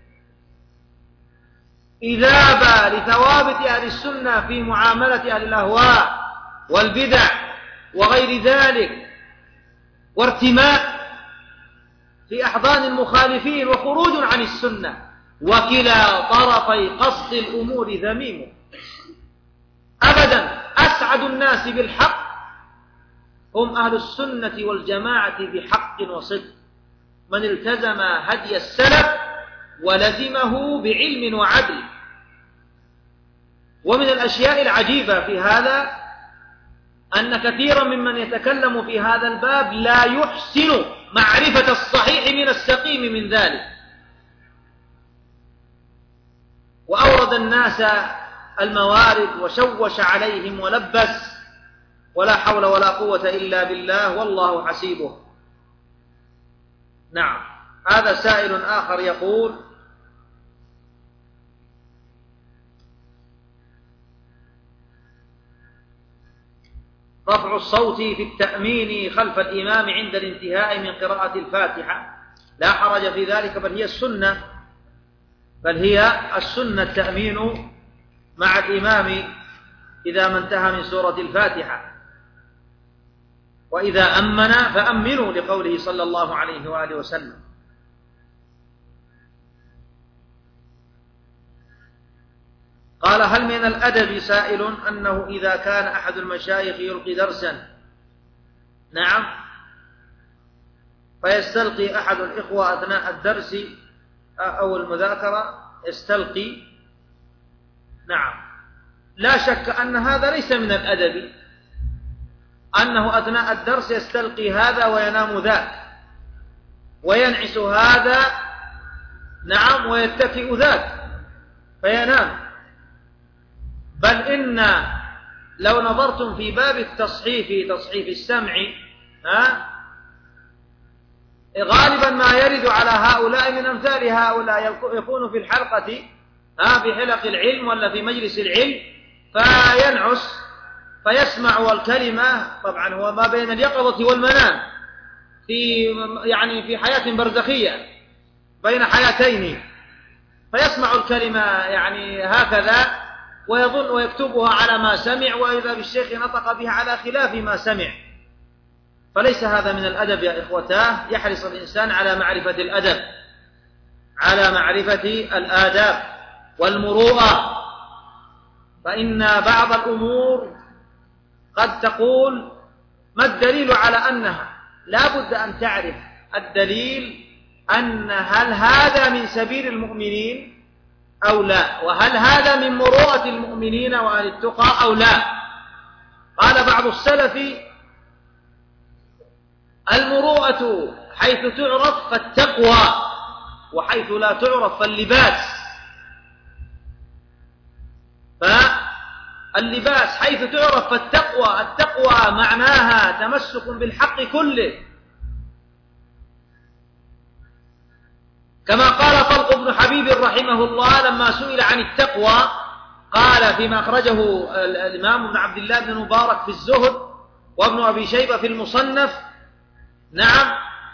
إذابة لثوابت أهل السنة في معاملة أهل الأهواء والبدع وغير ذلك، وارتماء في أحضان المخالفين وخروج عن السنة. وكلا طرفي قصد الأمور ذميم. أبدا أسعد الناس بالحق هم أهل السنة والجماعة بحق وصدق، من التزم هدي السلف ولزمه بعلم وعدل. ومن الأشياء العجيبة في هذا أن كثيرا ممن يتكلم في هذا الباب لا يحسن معرفة الصحيح من السقيم من ذلك، وأورد الناس الموارد وشوش عليهم ولبس، ولا حول ولا قوة إلا بالله والله حسيبه. نعم. هذا سائل آخر يقول: رفع الصوت في التأمين خلف الإمام عند الانتهاء من قراءة الفاتحة لا حرج في ذلك، بل هي السنة بل هي السنة التأمين مع الإمام إذا ما انتهى من سورة الفاتحة، وإذا أمن فأمنوا لقوله صلى الله عليه وآله وسلم. قال: هل من الأدب سائل أنه إذا كان أحد المشايخ يلقي درسا، نعم، فيستلقي أحد الإخوة أثناء الدرس أو المذاكرة يستلقي، نعم، لا شك أن هذا ليس من الأدب، أنه أثناء الدرس يستلقي هذا وينام ذاك، وينعس هذا، نعم، ويتكئ ذاك فينام. بل إن لو نظرتم في باب التصحيف تصحيف السمع، ها، غالبا ما يرد على هؤلاء من أمثال هؤلاء، يكون في الحلقة ها في حلق العلم ولا في مجلس العلم فينعس فيسمع الكلمة، طبعا هو ما بين اليقظة والمنام، في يعني في حياة برزخية بين حياتين، فيسمع الكلمة يعني هكذا ويظن ويكتبها على ما سمع، وإذا بالشيخ نطق بها على خلاف ما سمع. فليس هذا من الأدب يا إخوتاه. يحرص الإنسان على معرفة الأدب، على معرفة الآداب والمروءة، فإن بعض الأمور قد تقول ما الدليل على أنها، لا بد أن تعرف الدليل أن هل هذا من سبيل المؤمنين أو لا، وهل هذا من مروءة المؤمنين وأهل التقى أو لا. قال بعض السلف: المروءة حيث تعرف فالتقوى، وحيث لا تعرف فاللباس. فاللباس حيث تعرف فالتقوى، التقوى معناها تمسك بالحق كله، كما قال طلق بن حبيب رحمه الله لما سئل عن التقوى، قال فيما أخرجه الإمام ابن عبد الله بن مبارك في الزهد وابن أبي شيبة في المصنف، نعم،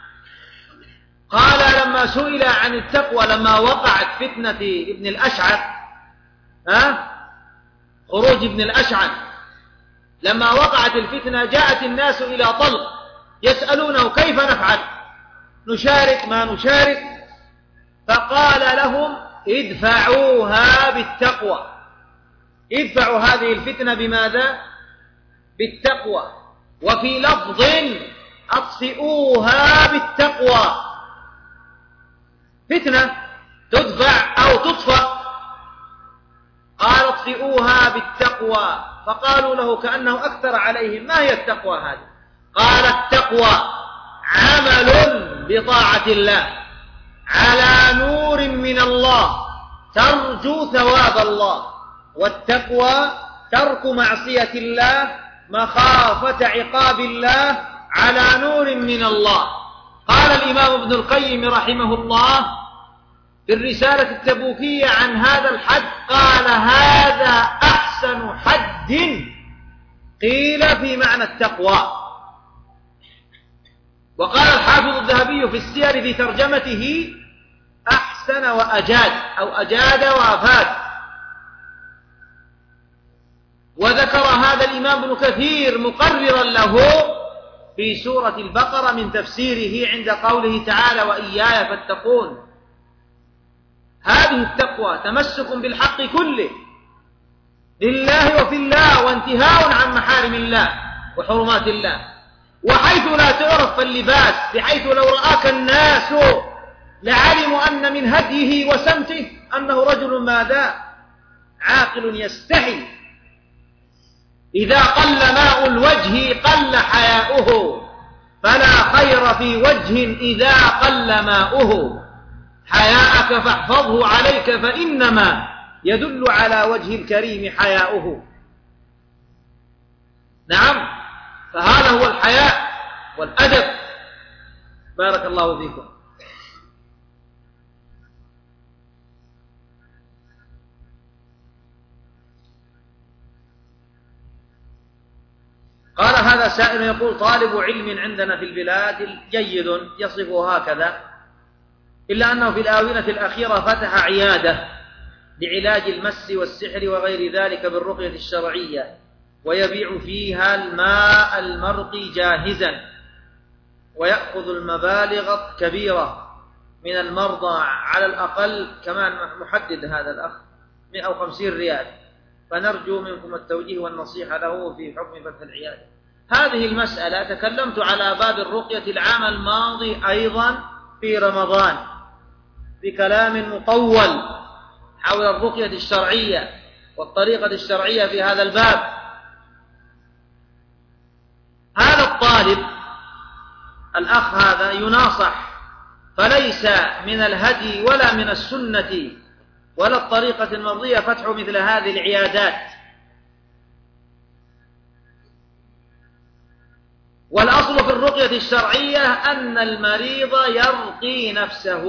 قال لما سئل عن التقوى لما وقعت فتنة ابن الأشعث، ها خروج ابن الأشعث، لما وقعت الفتنة جاءت الناس إلى طلق يسألونه كيف نفعل، نشارك ما نشارك؟ فقال لهم: ادفعوها بالتقوى. ادفعوا هذه الفتنة بماذا؟ بالتقوى. وفي لفظ: أطفئوها بالتقوى. فتنة تدفع أو تطفأ، قال: اطفئوها بالتقوى. فقالوا له كأنه أكثر عليهم: ما هي التقوى هذه؟ قال: التقوى عمل بطاعة الله على نور من الله ترجو ثواب الله، والتقوى ترك معصية الله مخافة عقاب الله على نور من الله. قال الإمام ابن القيم رحمه الله في الرسالة التبوكية عن هذا الحد، قال: هذا أحسن حد قيل في معنى التقوى. وقال الحافظ الذهبي في السير في ترجمته: أحسن وأجاد، أو أجاد وأفاد. وذكر هذا الإمام ابن كثير مقررا له في سورة البقرة من تفسيره عند قوله تعالى: وإياي فاتقون. هذه التقوى تمسك بالحق كله لله وفي الله، وانتهاء عن محارم الله وحرمات الله. وحيث لا تعرف فاللباس، بحيث لو رآك الناس لعلموا أن من هديه وسمته أنه رجل ماذا؟ عاقل يستحي. إذا قل ماء الوجه قل حياؤه، فلا خير في وجه إذا قل ماؤه. حياءك فاحفظه عليك، فإنما يدل على وجه الكريم حياؤه. نعم، فهذا هو الحياء والأدب. بارك الله فيكم. قال هذا سائل يقول: طالب علم عندنا في البلاد جيد يصفه هكذا، إلا أنه في الآونة الأخيرة فتح عيادة لعلاج المس والسحر وغير ذلك بالرقية الشرعية، ويبيع فيها الماء المرقي جاهزا، ويأخذ المبالغ كبيرة من المرضى، على الأقل كمان محدد هذا الأخ مئة وخمسين ريال، فنرجو منكم التوجيه والنصيحة له في حكم فتح العيادة. هذه المسألة تكلمت على باب الرقية العام الماضي أيضا في رمضان بكلام مطول حول الرقية الشرعية والطريقة الشرعية في هذا الباب. هذا الطالب الأخ هذا يناصح، فليس من الهدي ولا من السنة ولا الطريقة المرضية فتح مثل هذه العيادات، والأصل في الرقية الشرعية أن المريض يرقي نفسه.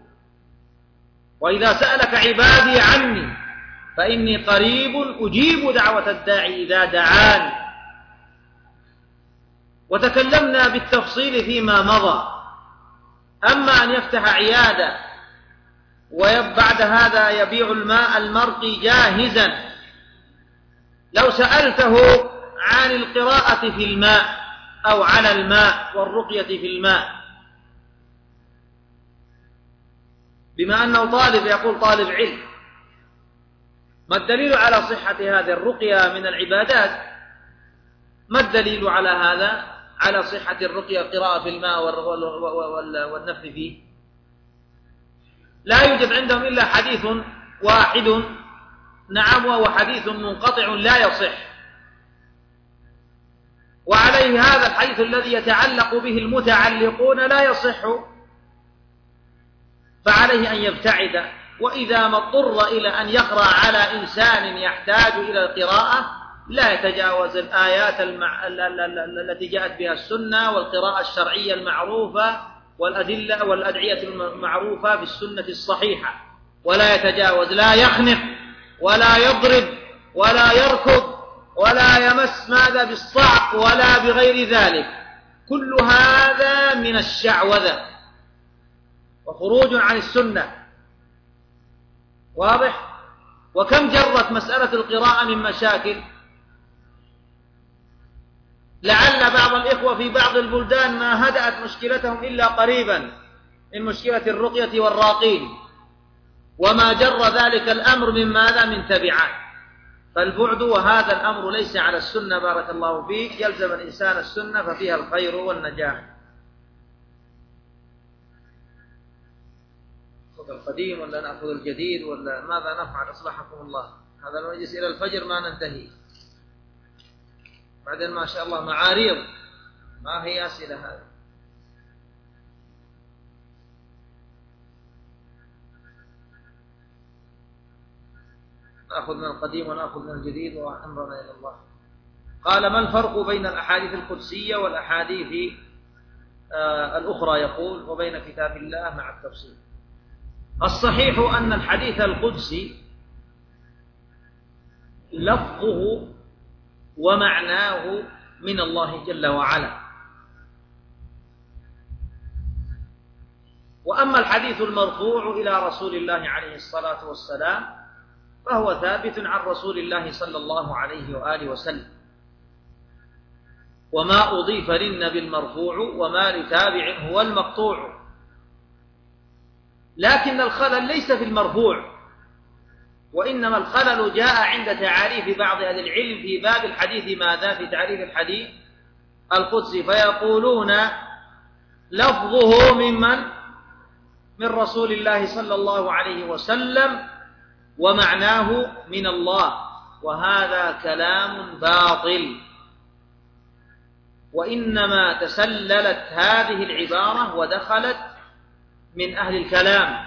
وإذا سألك عبادي عني فإني قريب أجيب دعوة الداعي إذا دعاني. وتكلمنا بالتفصيل فيما مضى. أما أن يفتح عيادة وبعد هذا يبيع الماء المرقي جاهزا، لو سألته عن القراءة في الماء أو على الماء والرقية في الماء، بما أنه طالب يقول طالب علم، ما الدليل على صحة هذه الرقية من العبادات؟ ما الدليل على هذا، على صحة الرقية القراءة في الماء والنفث فيه؟ لا يوجد عندهم إلا حديث واحد، نعم، وهو حديث منقطع لا يصح. وعليه هذا الحديث الذي يتعلق به المتعلقون لا يصح، فعليه أن يبتعد. وإذا ما اضطر إلى أن يقرأ على إنسان يحتاج إلى القراءة لا يتجاوز الآيات المع... التي جاءت بها السنة والقراءة الشرعية المعروفة والأدلة والأدعية المعروفة في السنة الصحيحة، ولا يتجاوز، لا يخنق ولا يضرب ولا يركض ولا يمس ماذا بالصعق ولا بغير ذلك. كل هذا من الشعوذة وخروج عن السنة. واضح؟ وكم جرت مسألة القراءة من مشاكل. لعل بعض الإخوة في بعض البلدان ما هدأت مشكلتهم إلا قريبا من مشكلة الرقية والراقين، وما جر ذلك الأمر من ماذا؟ من تبعات. فالبعد، وهذا الأمر ليس على السنة بارك الله فيك، يلزم الإنسان السنة ففيها الخير والنجاح. نأخذ القديم ولا نأخذ الجديد ولا ماذا نفعل؟ أصلحكم الله. هذا المجلس إلى الفجر ما ننتهي، بعدين ما شاء الله معاريض، ما هي أسئلة هذه. نأخذ من القديم ونأخذ من الجديد وأمرنا إلى الله. قال: ما الفرق بين الأحاديث القدسية والأحاديث آه الأخرى؟ يقول: وبين كتاب الله مع التفصيل. الصحيح أن الحديث القدسي لفظه ومعناه من الله جل وعلا، وأما الحديث المرفوع إلى رسول الله عليه الصلاة والسلام فهو ثابت عن رسول الله صلى الله عليه وآله وسلم. وما أضيف للنبي المرفوع وما لتابع هو المقطوع. لكن الخلل ليس في المرفوع، وإنما الخلل جاء عند تعريف بعض أهل العلم في باب الحديث. ماذا في تعريف الحديث القدسي؟ فيقولون لفظه ممن؟ من رسول الله صلى الله عليه وسلم، ومعناه من الله. وهذا كلام باطل، وإنما تسللت هذه العبارة ودخلت من أهل الكلام.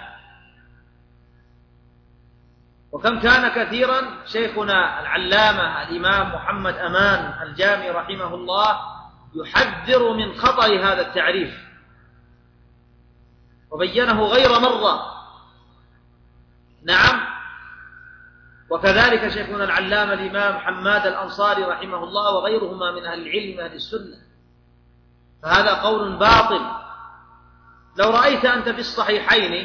وكم كان كثيرا شيخنا العلامة الإمام محمد أمان الجامي رحمه الله يحذر من خطأ هذا التعريف، وبينه غير مرة. نعم. وكذلك شيخنا العلامة الإمام حماد الأنصاري رحمه الله وغيرهما من أهل العلم أهل السنة. فهذا قول باطل. لو رأيت أنت في الصحيحين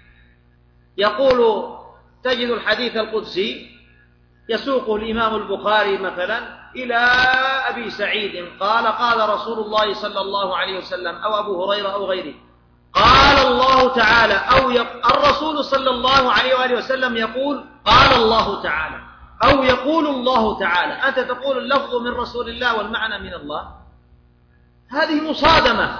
يقول تجد الحديث القدسي يسوقه الإمام البخاري مثلا إلى أبي سعيد قال: قال رسول الله صلى الله عليه وسلم، أو أبو هريرة أو غيره، قال الله تعالى، أو يق... الرسول صلى الله عليه وآله وسلم يقول قال الله تعالى، أو يقول الله تعالى. أنت تقول اللفظ من رسول الله والمعنى من الله. هذه مصادمة،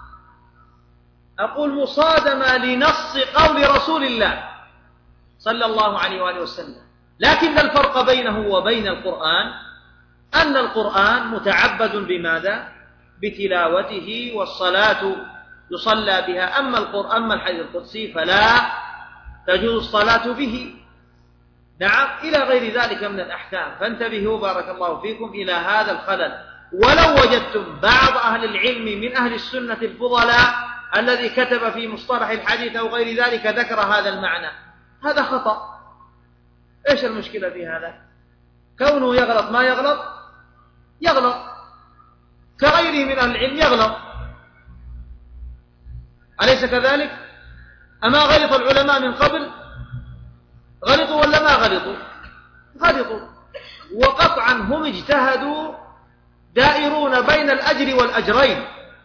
أقول مصادمة لنص قول رسول الله صلى الله عليه وآله وسلم. لكن الفرق بينه وبين القرآن أن القرآن متعبد بماذا؟ بتلاوته، والصلاة يصلى بها. أما القرآن، أما الحديث القدسي فلا تجوز الصلاة به. نعم، إلى غير ذلك من الأحكام. فانتبهوا بارك الله فيكم إلى هذا الخلل. ولو وجدتم بعض أهل العلم من أهل السنة الفضلاء الذي كتب في مصطلح الحديث أو غير ذلك ذكر هذا المعنى، هذا خطأ. إيش المشكلة في هذا؟ كونه يغلط ما يغلط يغلط كغيره من أهل العلم يغلط، أليس كذلك؟ أما غلط العلماء من قبل؟ غلطوا ولا ما غلطوا؟ غلطوا، وقطعا هم اجتهدوا دائرون بين الأجر والأجرين،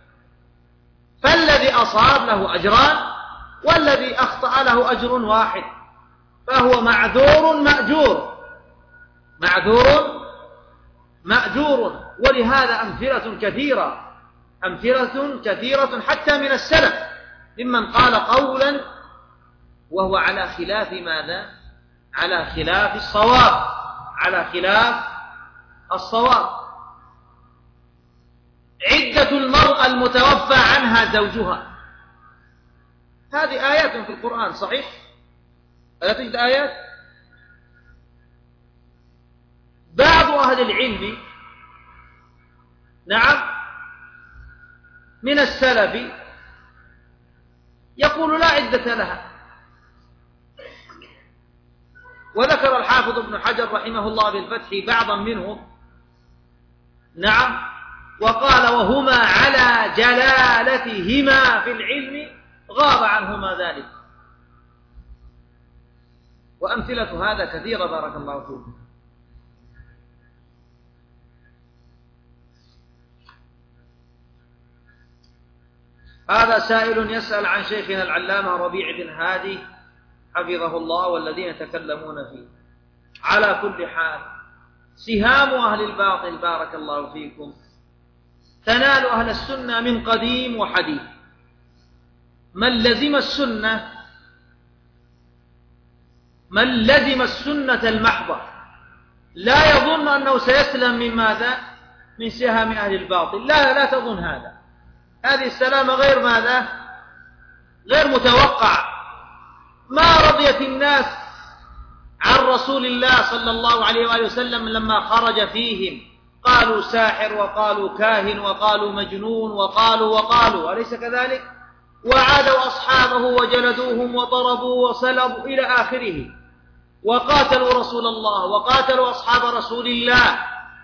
فالذي أصاب له أجران والذي أخطأ له أجر واحد، فهو معذور مأجور معذور مأجور. ولهذا أمثلة كثيرة أمثلة كثيرة حتى من السلف ممن قال قولا وهو على خلاف ماذا؟ على خلاف الصواب على خلاف الصواب. عدة المرأة المتوفى عنها زوجها، هذه آيات في القرآن صحيح؟ ألا تجد آيات؟ بعض أهل العلم نعم من السلف يقول لا عدة لها، وذكر الحافظ ابن حجر رحمه الله بالفتح بعضا منهم نعم، وقال وهما على جلالتهما في العلم غاب عنهما ذلك. وأمثلة هذا كثيرة بارك الله فيكم. هذا سائل يسأل عن شيخنا العلامة ربيع بن هادي حفظه الله والذين يتكلمون فيه. على كل حال سهام أهل الباطل بارك الله فيكم تنال أهل السنة من قديم وحديث. من لزم السنة من لزم السنة المحضة لا يظن أنه سيسلم من ماذا؟ من سهام أهل الباطل. لا لا تظن هذا. هذه السلامة غير ماذا؟ غير متوقع. ما رضيت الناس عن رسول الله صلى الله عليه وآله وسلم لما خرج فيهم، قالوا ساحر وقالوا كاهن وقالوا مجنون وقالوا وقالوا، أليس كذلك؟ وعادوا أصحابه وجلدوهم وضربوا وصلبوا إلى آخره، وقاتلوا رسول الله وقاتلوا أصحاب رسول الله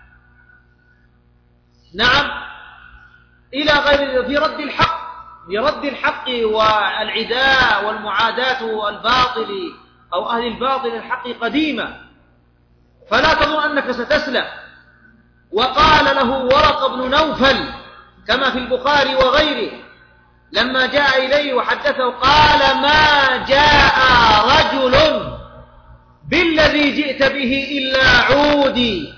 نعم إلى غير في رد الحق في رد الحق والعداء والمعاداة والباطل أو أهل الباطل الحق قديمة، فلا تظن أنك ستسلم. وقال له ورق بن نوفل كما في البخاري وغيره لما جاء إليه وحدثه قال ما جاء رجل بالذي جئت به إلا عودي.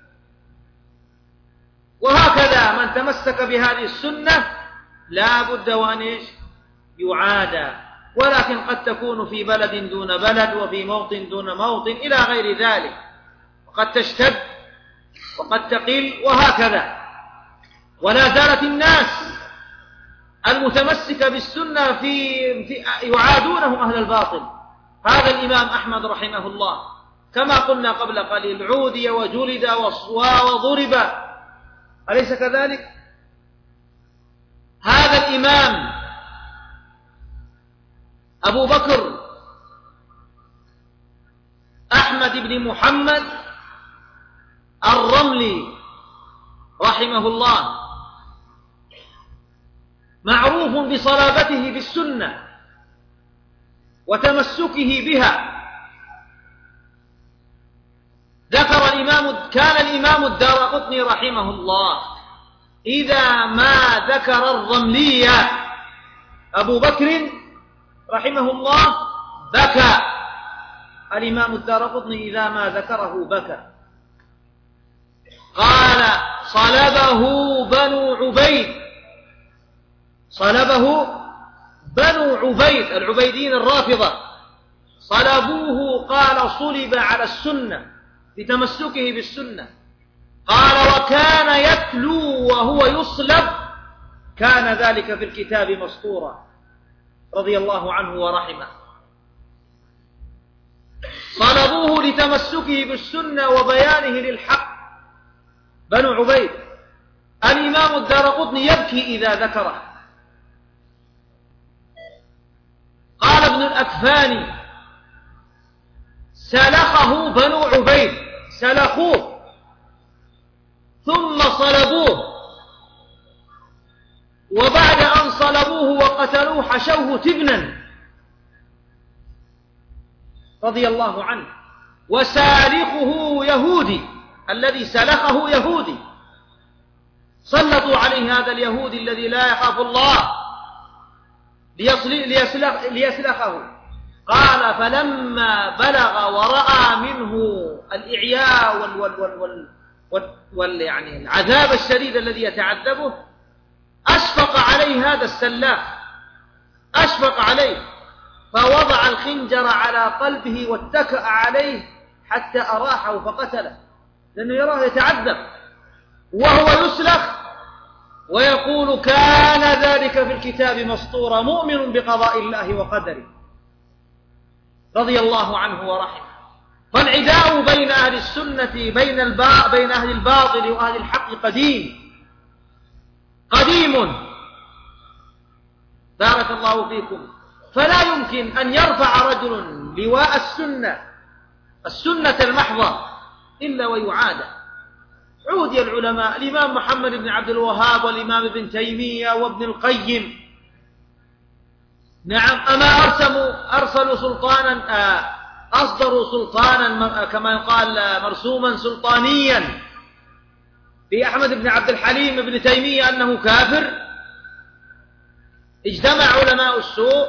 وهكذا من تمسك بهذه السنة لا بد وأن يعادى، ولكن قد تكون في بلد دون بلد وفي موطن دون موطن إلى غير ذلك، وقد تشتد وقد تقل وهكذا. ولا زالت الناس المتمسكة بالسنة في, في يعادونهم أهل الباطل. هذا الإمام أحمد رحمه الله كما قلنا قبل قليل عودي وجلد وضرب، أليس كذلك؟ هذا الإمام أبو بكر أحمد بن محمد الرملي رحمه الله معروف بصلابته بالسنة وتمسكه بها. ذكر الإمام كان الإمام الدارقطني رحمه الله إذا ما ذكر الرملي أبو بكر رحمه الله بكى. الإمام الدارقطني إذا ما ذكره بكى. قال صلبه بنو عبيد صلبه بنو عبيد العبيدين الرافضة صلبوه. قال صلب على السنة لتمسكه بالسنة. قال وكان يتلو وهو يصلب كان ذلك في الكتاب مسطورا رضي الله عنه ورحمه. صلبوه لتمسكه بالسنة وبيانه للحق بنو عبيد. الإمام الدارقطني يبكي إذا ذكره. قال ابن الأكفاني: سلخه بنو عبيد، سلخوه ثم صلبوه، وبعد أن صلبوه وقتلوه حشوه تبنا رضي الله عنه. وسالخه يهودي، الذي سلخه يهودي، سلطوا عليه هذا اليهودي الذي لا يخاف الله ليسلخ ليسلخه. قال: فلما بلغ ورأى منه الإعياء وال وال وال وال وال وال يعني العذاب الشديد الذي يتعذبه، أشفق عليه هذا السلاخ، أشفق عليه، فوضع الخنجر على قلبه واتكأ عليه حتى أراحه فقتله، لأنه يراه يتعذب وهو يسلخ ويقول: كان ذلك في الكتاب مسطورا، مؤمن بقضاء الله وقدره رضي الله عنه ورحمه. فالعداء بين أهل السنة بين البا... بين أهل الباطل وأهل الحق قديم قديم، بارك الله فيكم. فلا يمكن أن يرفع رجل لواء السنة السنة المحضة إلا ويعادى. عودي العلماء، الإمام محمد بن عبد الوهاب والإمام ابن تيمية وابن القيم، نعم، أما أرسلوا أرسلوا سلطانا، أصدروا سلطانا كما يقال مرسوما سلطانيا في أحمد بن عبد الحليم ابن تيمية أنه كافر. اجتمع علماء السوء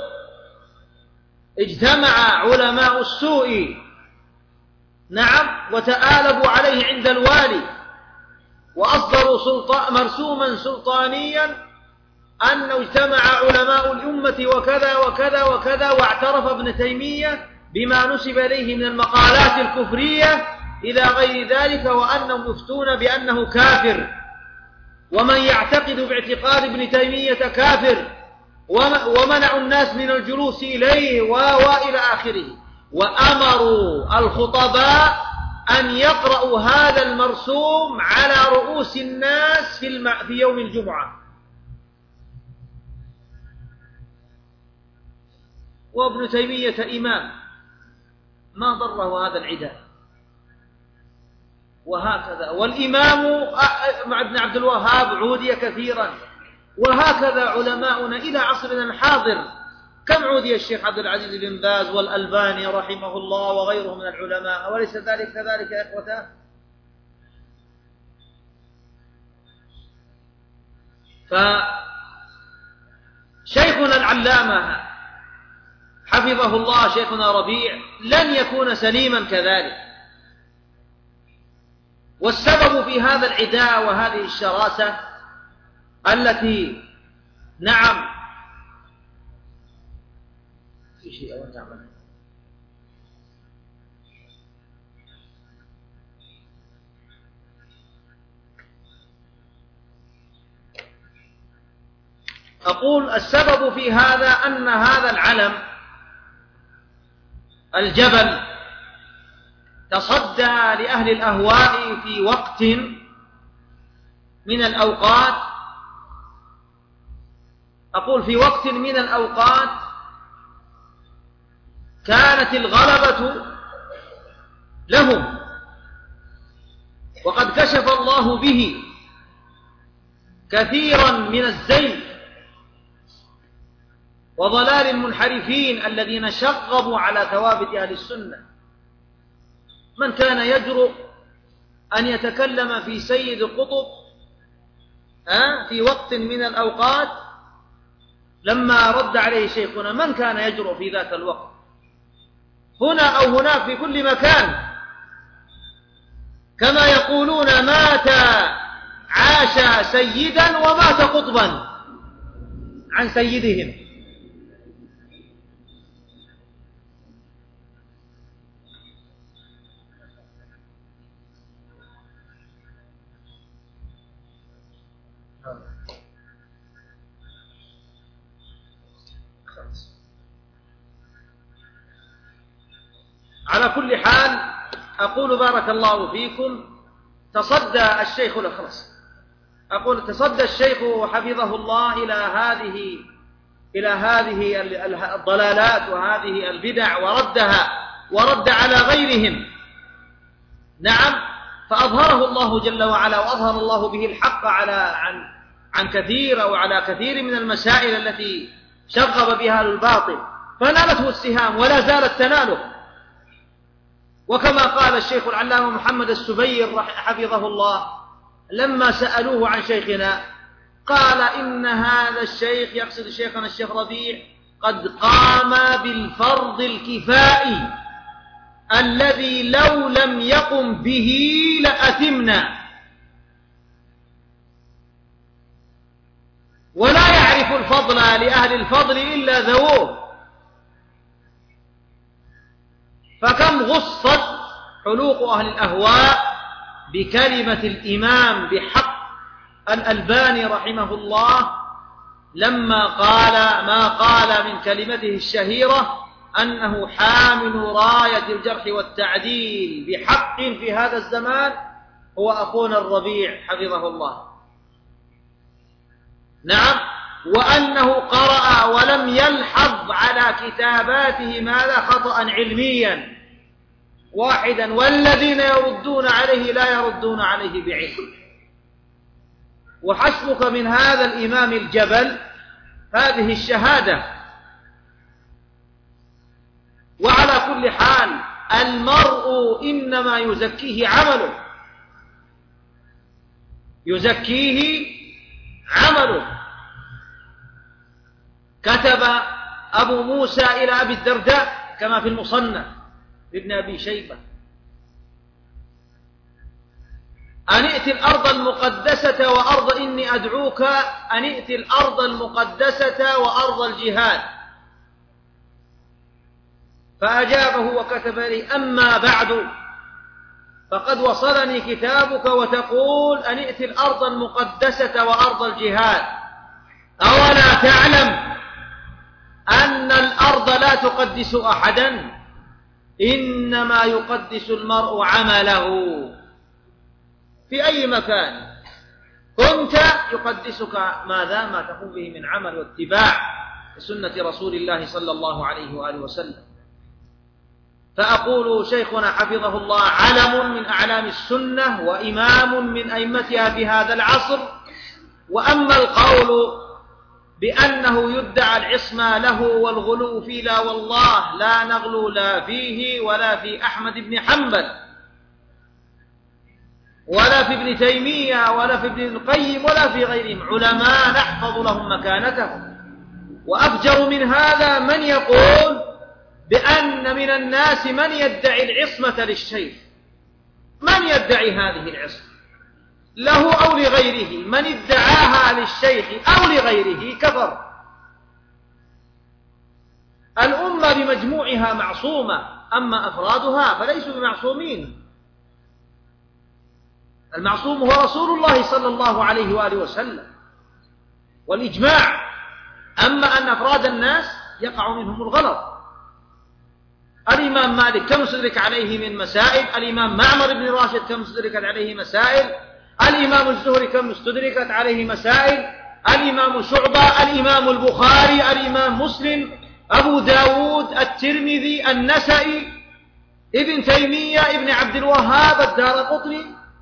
اجتمع علماء السوء نعم وتآلبوا عليه عند الوالي، وأصدروا سلطان مرسوما سلطانيا أنه اجتمع علماء الأمة وكذا وكذا وكذا، واعترف ابن تيمية بما نسب إليه من المقالات الكفرية إلى غير ذلك، وأنهم يفتون بأنه كافر، ومن يعتقد باعتقاد ابن تيمية كافر، ومنعوا الناس من الجلوس إليه وإلى آخره. وأمروا الخطباء أن يقرأوا هذا المرسوم على رؤوس الناس في, الم... في يوم الجمعة. وابن تيمية إمام ما ضره هذا العداء، وهكذا. والإمام ابن عبد الوهاب عودي كثيرا، وهكذا علماؤنا إلى عصرنا الحاضر. كم عودي الشيخ عبد العزيز بن باز والألباني رحمه الله وغيره من العلماء، وليس ذلك كذلك يا إخوتان؟ فشيخنا العلامة حفظه الله شيخنا ربيع لن يكون سليما كذلك. والسبب في هذا العداء وهذه الشراسة التي نعم في شيء أو تعمل أقول السبب في هذا أن هذا العلم الجبل تصدى لأهل الأهواء في وقت من الأوقات، أقول في وقت من الأوقات كانت الغلبة لهم، وقد كشف الله به كثيرا من الزيغ وضلال المنحرفين الذين شغبوا على ثوابت أهل السنة. من كان يجرؤ أن يتكلم في سيد قطب في وقت من الأوقات لما رد عليه شيخنا؟ من كان يجرؤ في ذاك الوقت؟ هنا أو هناك في كل مكان، كما يقولون مات عاش سيدا ومات قطبا عن سيدهم. على كل حال أقول بارك الله فيكم، تصدى الشيخ الأخرس أقول تصدى الشيخ حفظه الله إلى هذه إلى هذه الضلالات وهذه البدع وردها ورد على غيرهم. نعم، فأظهره الله جل وعلا وأظهر الله به الحق على عن عن كثير أو على كثير من المسائل التي شغب بها الباطل، فنالته السهام ولا زالت تناله. وكما قال الشيخ العلامة محمد السبير حفظه الله لما سألوه عن شيخنا قال إن هذا الشيخ، يقصد شيخنا الشيخ ربيع، قد قام بالفرض الكفائي الذي لو لم يقم به لأثمنا، ولا يعرف الفضل لأهل الفضل إلا ذووه. فكم غصت حلوق أهل الأهواء بكلمة الإمام بحق الألباني رحمه الله لما قال ما قال من كلمته الشهيرة أنه حامل راية الجرح والتعديل بحق في هذا الزمان هو أخونا الربيع حفظه الله. نعم، وأنه قرأ ولم يلحظ على كتاباته ماذا خطأ علميا واحدا، والذين يردون عليه لا يردون عليه بعلم. وحسبك من هذا الإمام الجبل هذه الشهادة. وعلى كل حال المرء إنما يزكيه عمله، يزكيه عمله. كتب أبو موسى إلى أبي الدرداء كما في المصنف لابن أبي شيبة أن ائت الأرض المقدسة وأرض إني أدعوك، أن ائت الأرض المقدسة وأرض الجهاد. فأجابه وكتب لي أما بعد فقد وصلني كتابك وتقول أن ائت الأرض المقدسة وأرض الجهاد، أولا تعلم أن الأرض لا تقدس أحدا، إنما يقدس المرء عمله في أي مكان كنت يقدسك ماذا ما تقوم به من عمل واتباع سنة رسول الله صلى الله عليه وآله وسلم. فأقول شيخنا حفظه الله علم من أعلام السنة وإمام من أئمتها في هذا العصر. وأما القول بأنه يدعى العصمة له والغلو فيه، لا والله لا نغلو لا فيه ولا في أحمد بن حنبل ولا في ابن تيمية ولا في ابن القيم ولا في غيرهم، علماء نحفظ لهم مكانتهم. وأفجر من هذا من يقول بأن من الناس من يدعي العصمة للشيخ. من يدعي هذه العصمة له أو لغيره؟ من ادعاها للشيخ أو لغيره كفر. الأمة بمجموعها معصومة، أما أفرادها فليسوا بمعصومين. المعصوم هو رسول الله صلى الله عليه وآله وسلم والإجماع. أما أن أفراد الناس يقع منهم الغلط. الإمام مالك كم استدرك عليه من مسائل، الإمام معمر بن راشد كم استدركت عليه مسائل، الإمام الزهري كم استدركت عليه مسائل، الإمام شعبة، الإمام البخاري، الإمام مسلم، أبو داود، الترمذي، النسائي، ابن تيمية، ابن عبد الوهاب، الدارقطني.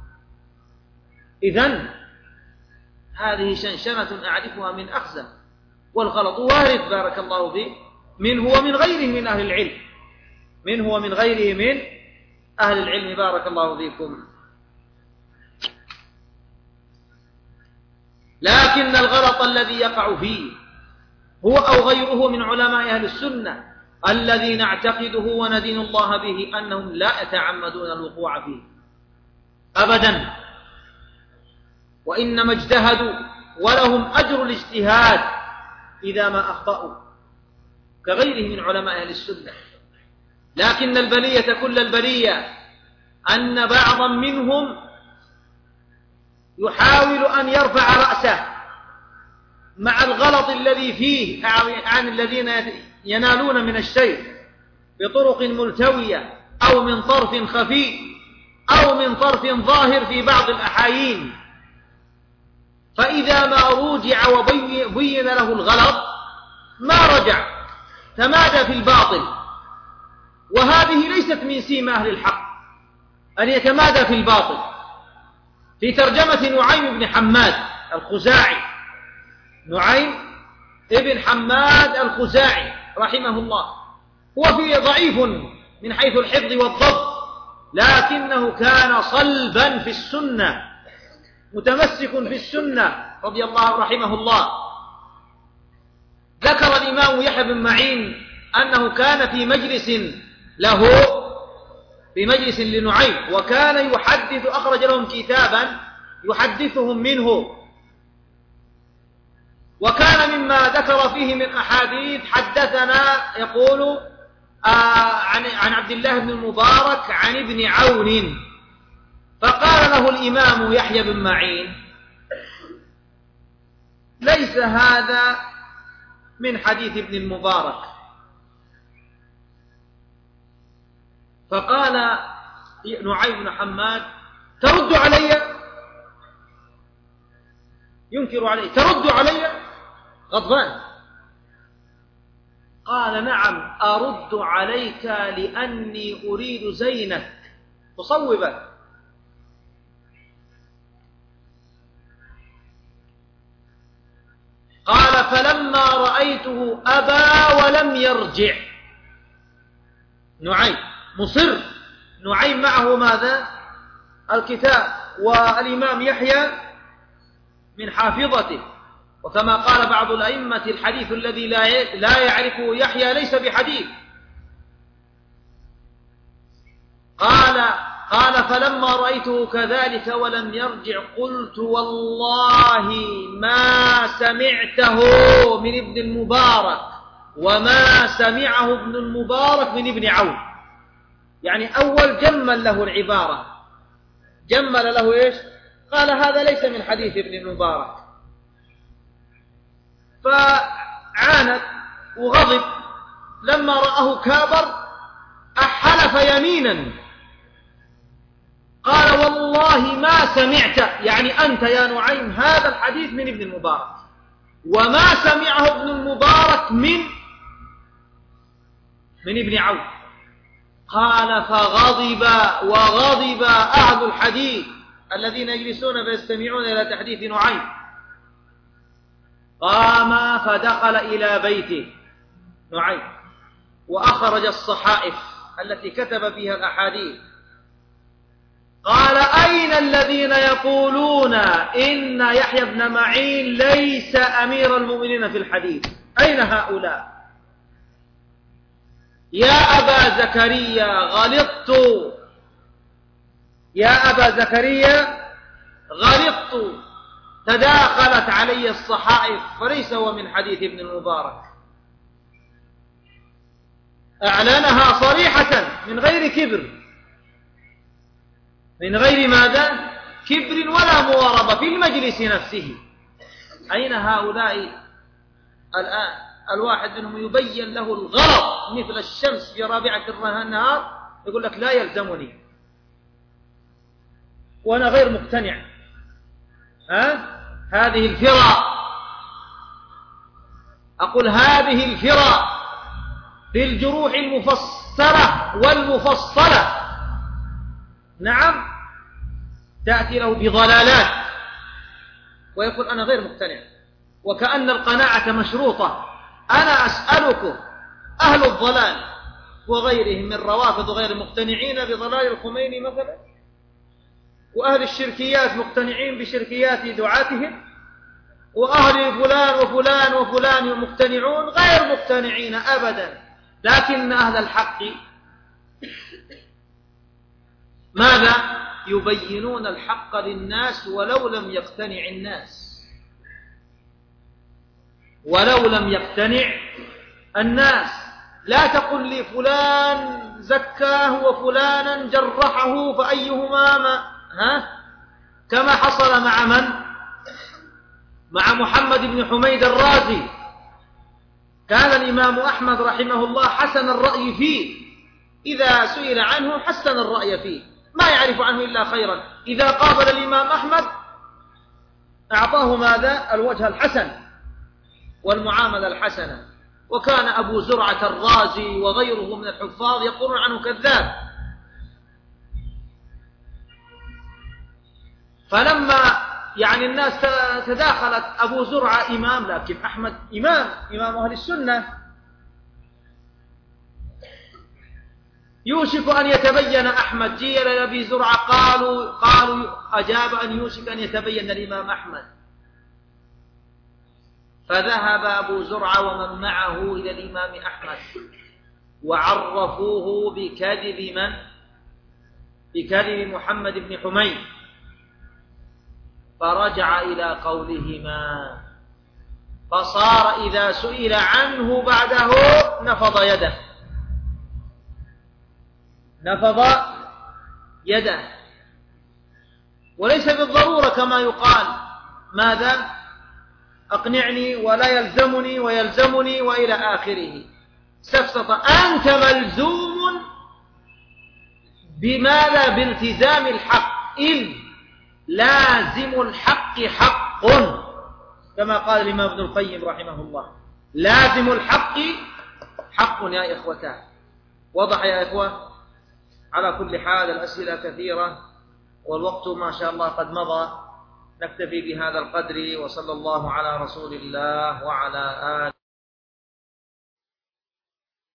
إذن هذه شنشنة أعرفها من أخزم، والغلط وارد بارك الله فيه منه ومن غيره من أهل العلم، منه ومن غيره من أهل العلم بارك الله فيكم. لكن الغلط الذي يقع فيه هو أو غيره من علماء أهل السنة الذي نعتقده وندين الله به أنهم لا يتعمدون الوقوع فيه أبدا، وإنما اجتهدوا ولهم أجر الاجتهاد إذا ما أخطأوا كغيره من علماء أهل السنة. لكن البلية كل البلية أن بعضا منهم يحاول أن يرفع رأسه مع الغلط الذي فيه عن الذين ينالون من الشيء بطرق ملتوية أو من طرف خفي أو من طرف ظاهر في بعض الأحايين. فإذا ما رجع وبين له الغلط ما رجع، تمادى في الباطل. وهذه ليست من سيما أهل الحق أن يتمادى في الباطل. في ترجمة نعيم بن حماد الخزاعي، نعيم ابن حماد الخزاعي رحمه الله، هو فيه ضعيف من حيث الحفظ والضبط، لكنه كان صلبا في السنة، متمسك في السنة رضي الله رحمه الله. ذكر الإمام يحيى بن معين أنه كان في مجلس له، في مجلس لنعيم، وكان يحدث، أخرج لهم كتابا يحدثهم منه، وكان مما ذكر فيه من أحاديث حدثنا يقول آه عن, عن عبد الله بن المبارك عن ابن عون. فقال له الإمام يحيى بن معين: ليس هذا من حديث ابن المبارك. فقال نعيم بن حماد: ترد علي؟ ينكر عليه، ترد علي؟ غضبان. قال: نعم أرد عليك لأني أريد زينك تصوبك. قال: فلما رأيته أبى ولم يرجع. نعيم مصر، نعيم معه ماذا؟ الكتاب، والإمام يحيى من حافظته. وكما قال بعض الأئمة: الحديث الذي لا يعرفه يحيى ليس بحديث. قال قال فلما رأيته كذلك ولم يرجع قلت: والله ما سمعته من ابن المبارك وما سمعه ابن المبارك من ابن عون. يعني أول جمل له العبارة، جمل له إيش؟ قال: هذا ليس من حديث ابن المبارك. فعاند وغضب، لما رآه كابر أحلف يمينا، قال: والله ما سمعت، يعني أنت يا نعيم، هذا الحديث من ابن المبارك، وما سمعه ابن المبارك من من ابن عون. قال: فغضب وغضب أهل الحديث الذين يجلسون فيستمعون إلى تحديث نعيم. قام فدخل إلى بيته نعيم وأخرج الصحائف التي كتب فيها الأحاديث. قال: أين الذين يقولون إن يحيى بن معين ليس أمير المؤمنين في الحديث؟ أين هؤلاء؟ يا أبا زكريا غلطت، يا أبا زكريا غلطت، تداخلت علي الصحائف فليس هو من حديث ابن المبارك. أعلنها صريحة من غير كبر، من غير ماذا؟ كبر ولا مواربة في المجلس نفسه. أين هؤلاء الآن؟ الواحد منهم يبين له الغلط مثل الشمس في رابعة النهار، يقول لك: لا يلزمني وأنا غير مقتنع. ها؟ هذه الفرق، أقول هذه الفرق في الجروح المفسرة والمفصلة، نعم، تأتي له بضلالات ويقول: أنا غير مقتنع، وكأن القناعة مشروطة. أنا أسألكم أهل الضلال وغيرهم من روافض غير مقتنعين بضلال الخميني مثلا، وأهل الشركيات مقتنعين بشركيات دعاتهم، وأهل فلان وفلان وفلان مقتنعون غير مقتنعين أبدا. لكن أهل الحق ماذا؟ يبينون الحق للناس ولو لم يقتنع الناس، ولو لم يقتنع الناس. لا تقل لي فلان زكاه وفلانا جرحه فأيهما ما ها؟ كما حصل مع من؟ مع محمد بن حميد الرازي. كان الإمام أحمد رحمه الله حسن الرأي فيه، إذا سئل عنه حسن الرأي فيه، ما يعرف عنه إلا خيرا. إذا قابل الإمام أحمد أعطاه ماذا؟ الوجه الحسن والمعاملة الحسنة. وكان أبو زرعة الرازي وغيره من الحفاظ يقولون عنه كذاب. فلما يعني الناس تداخلت، أبو زرعة إمام لكن أحمد إمام إمام أهل السنة، يوشك أن يتبين أحمد. جيل لأبي زرعة قالوا قالوا أجاب أن يوشك أن يتبين الإمام أحمد. فذهب أبو زرعة ومن معه إلى الإمام أحمد وعرفوه بكذب من؟ بكذب محمد بن حميد، فرجع إلى قولهما، فصار إذا سئل عنه بعده نفض يده نفض يده وليس بالضرورة كما يقال ماذا؟ أقنعني ولا يلزمني ويلزمني وإلى آخره. سفسطة. أنت ملزوم بماذا؟ بالتزام الحق، إذ لازم الحق حق، كما قال الإمام ابن القيم رحمه الله، لازم الحق حق يا إخوتان. وضح يا إخوة؟ على كل حال الأسئلة كثيرة والوقت ما شاء الله قد مضى، نكتفي بهذا القدر، وصلى الله على رسول الله وعلى آله.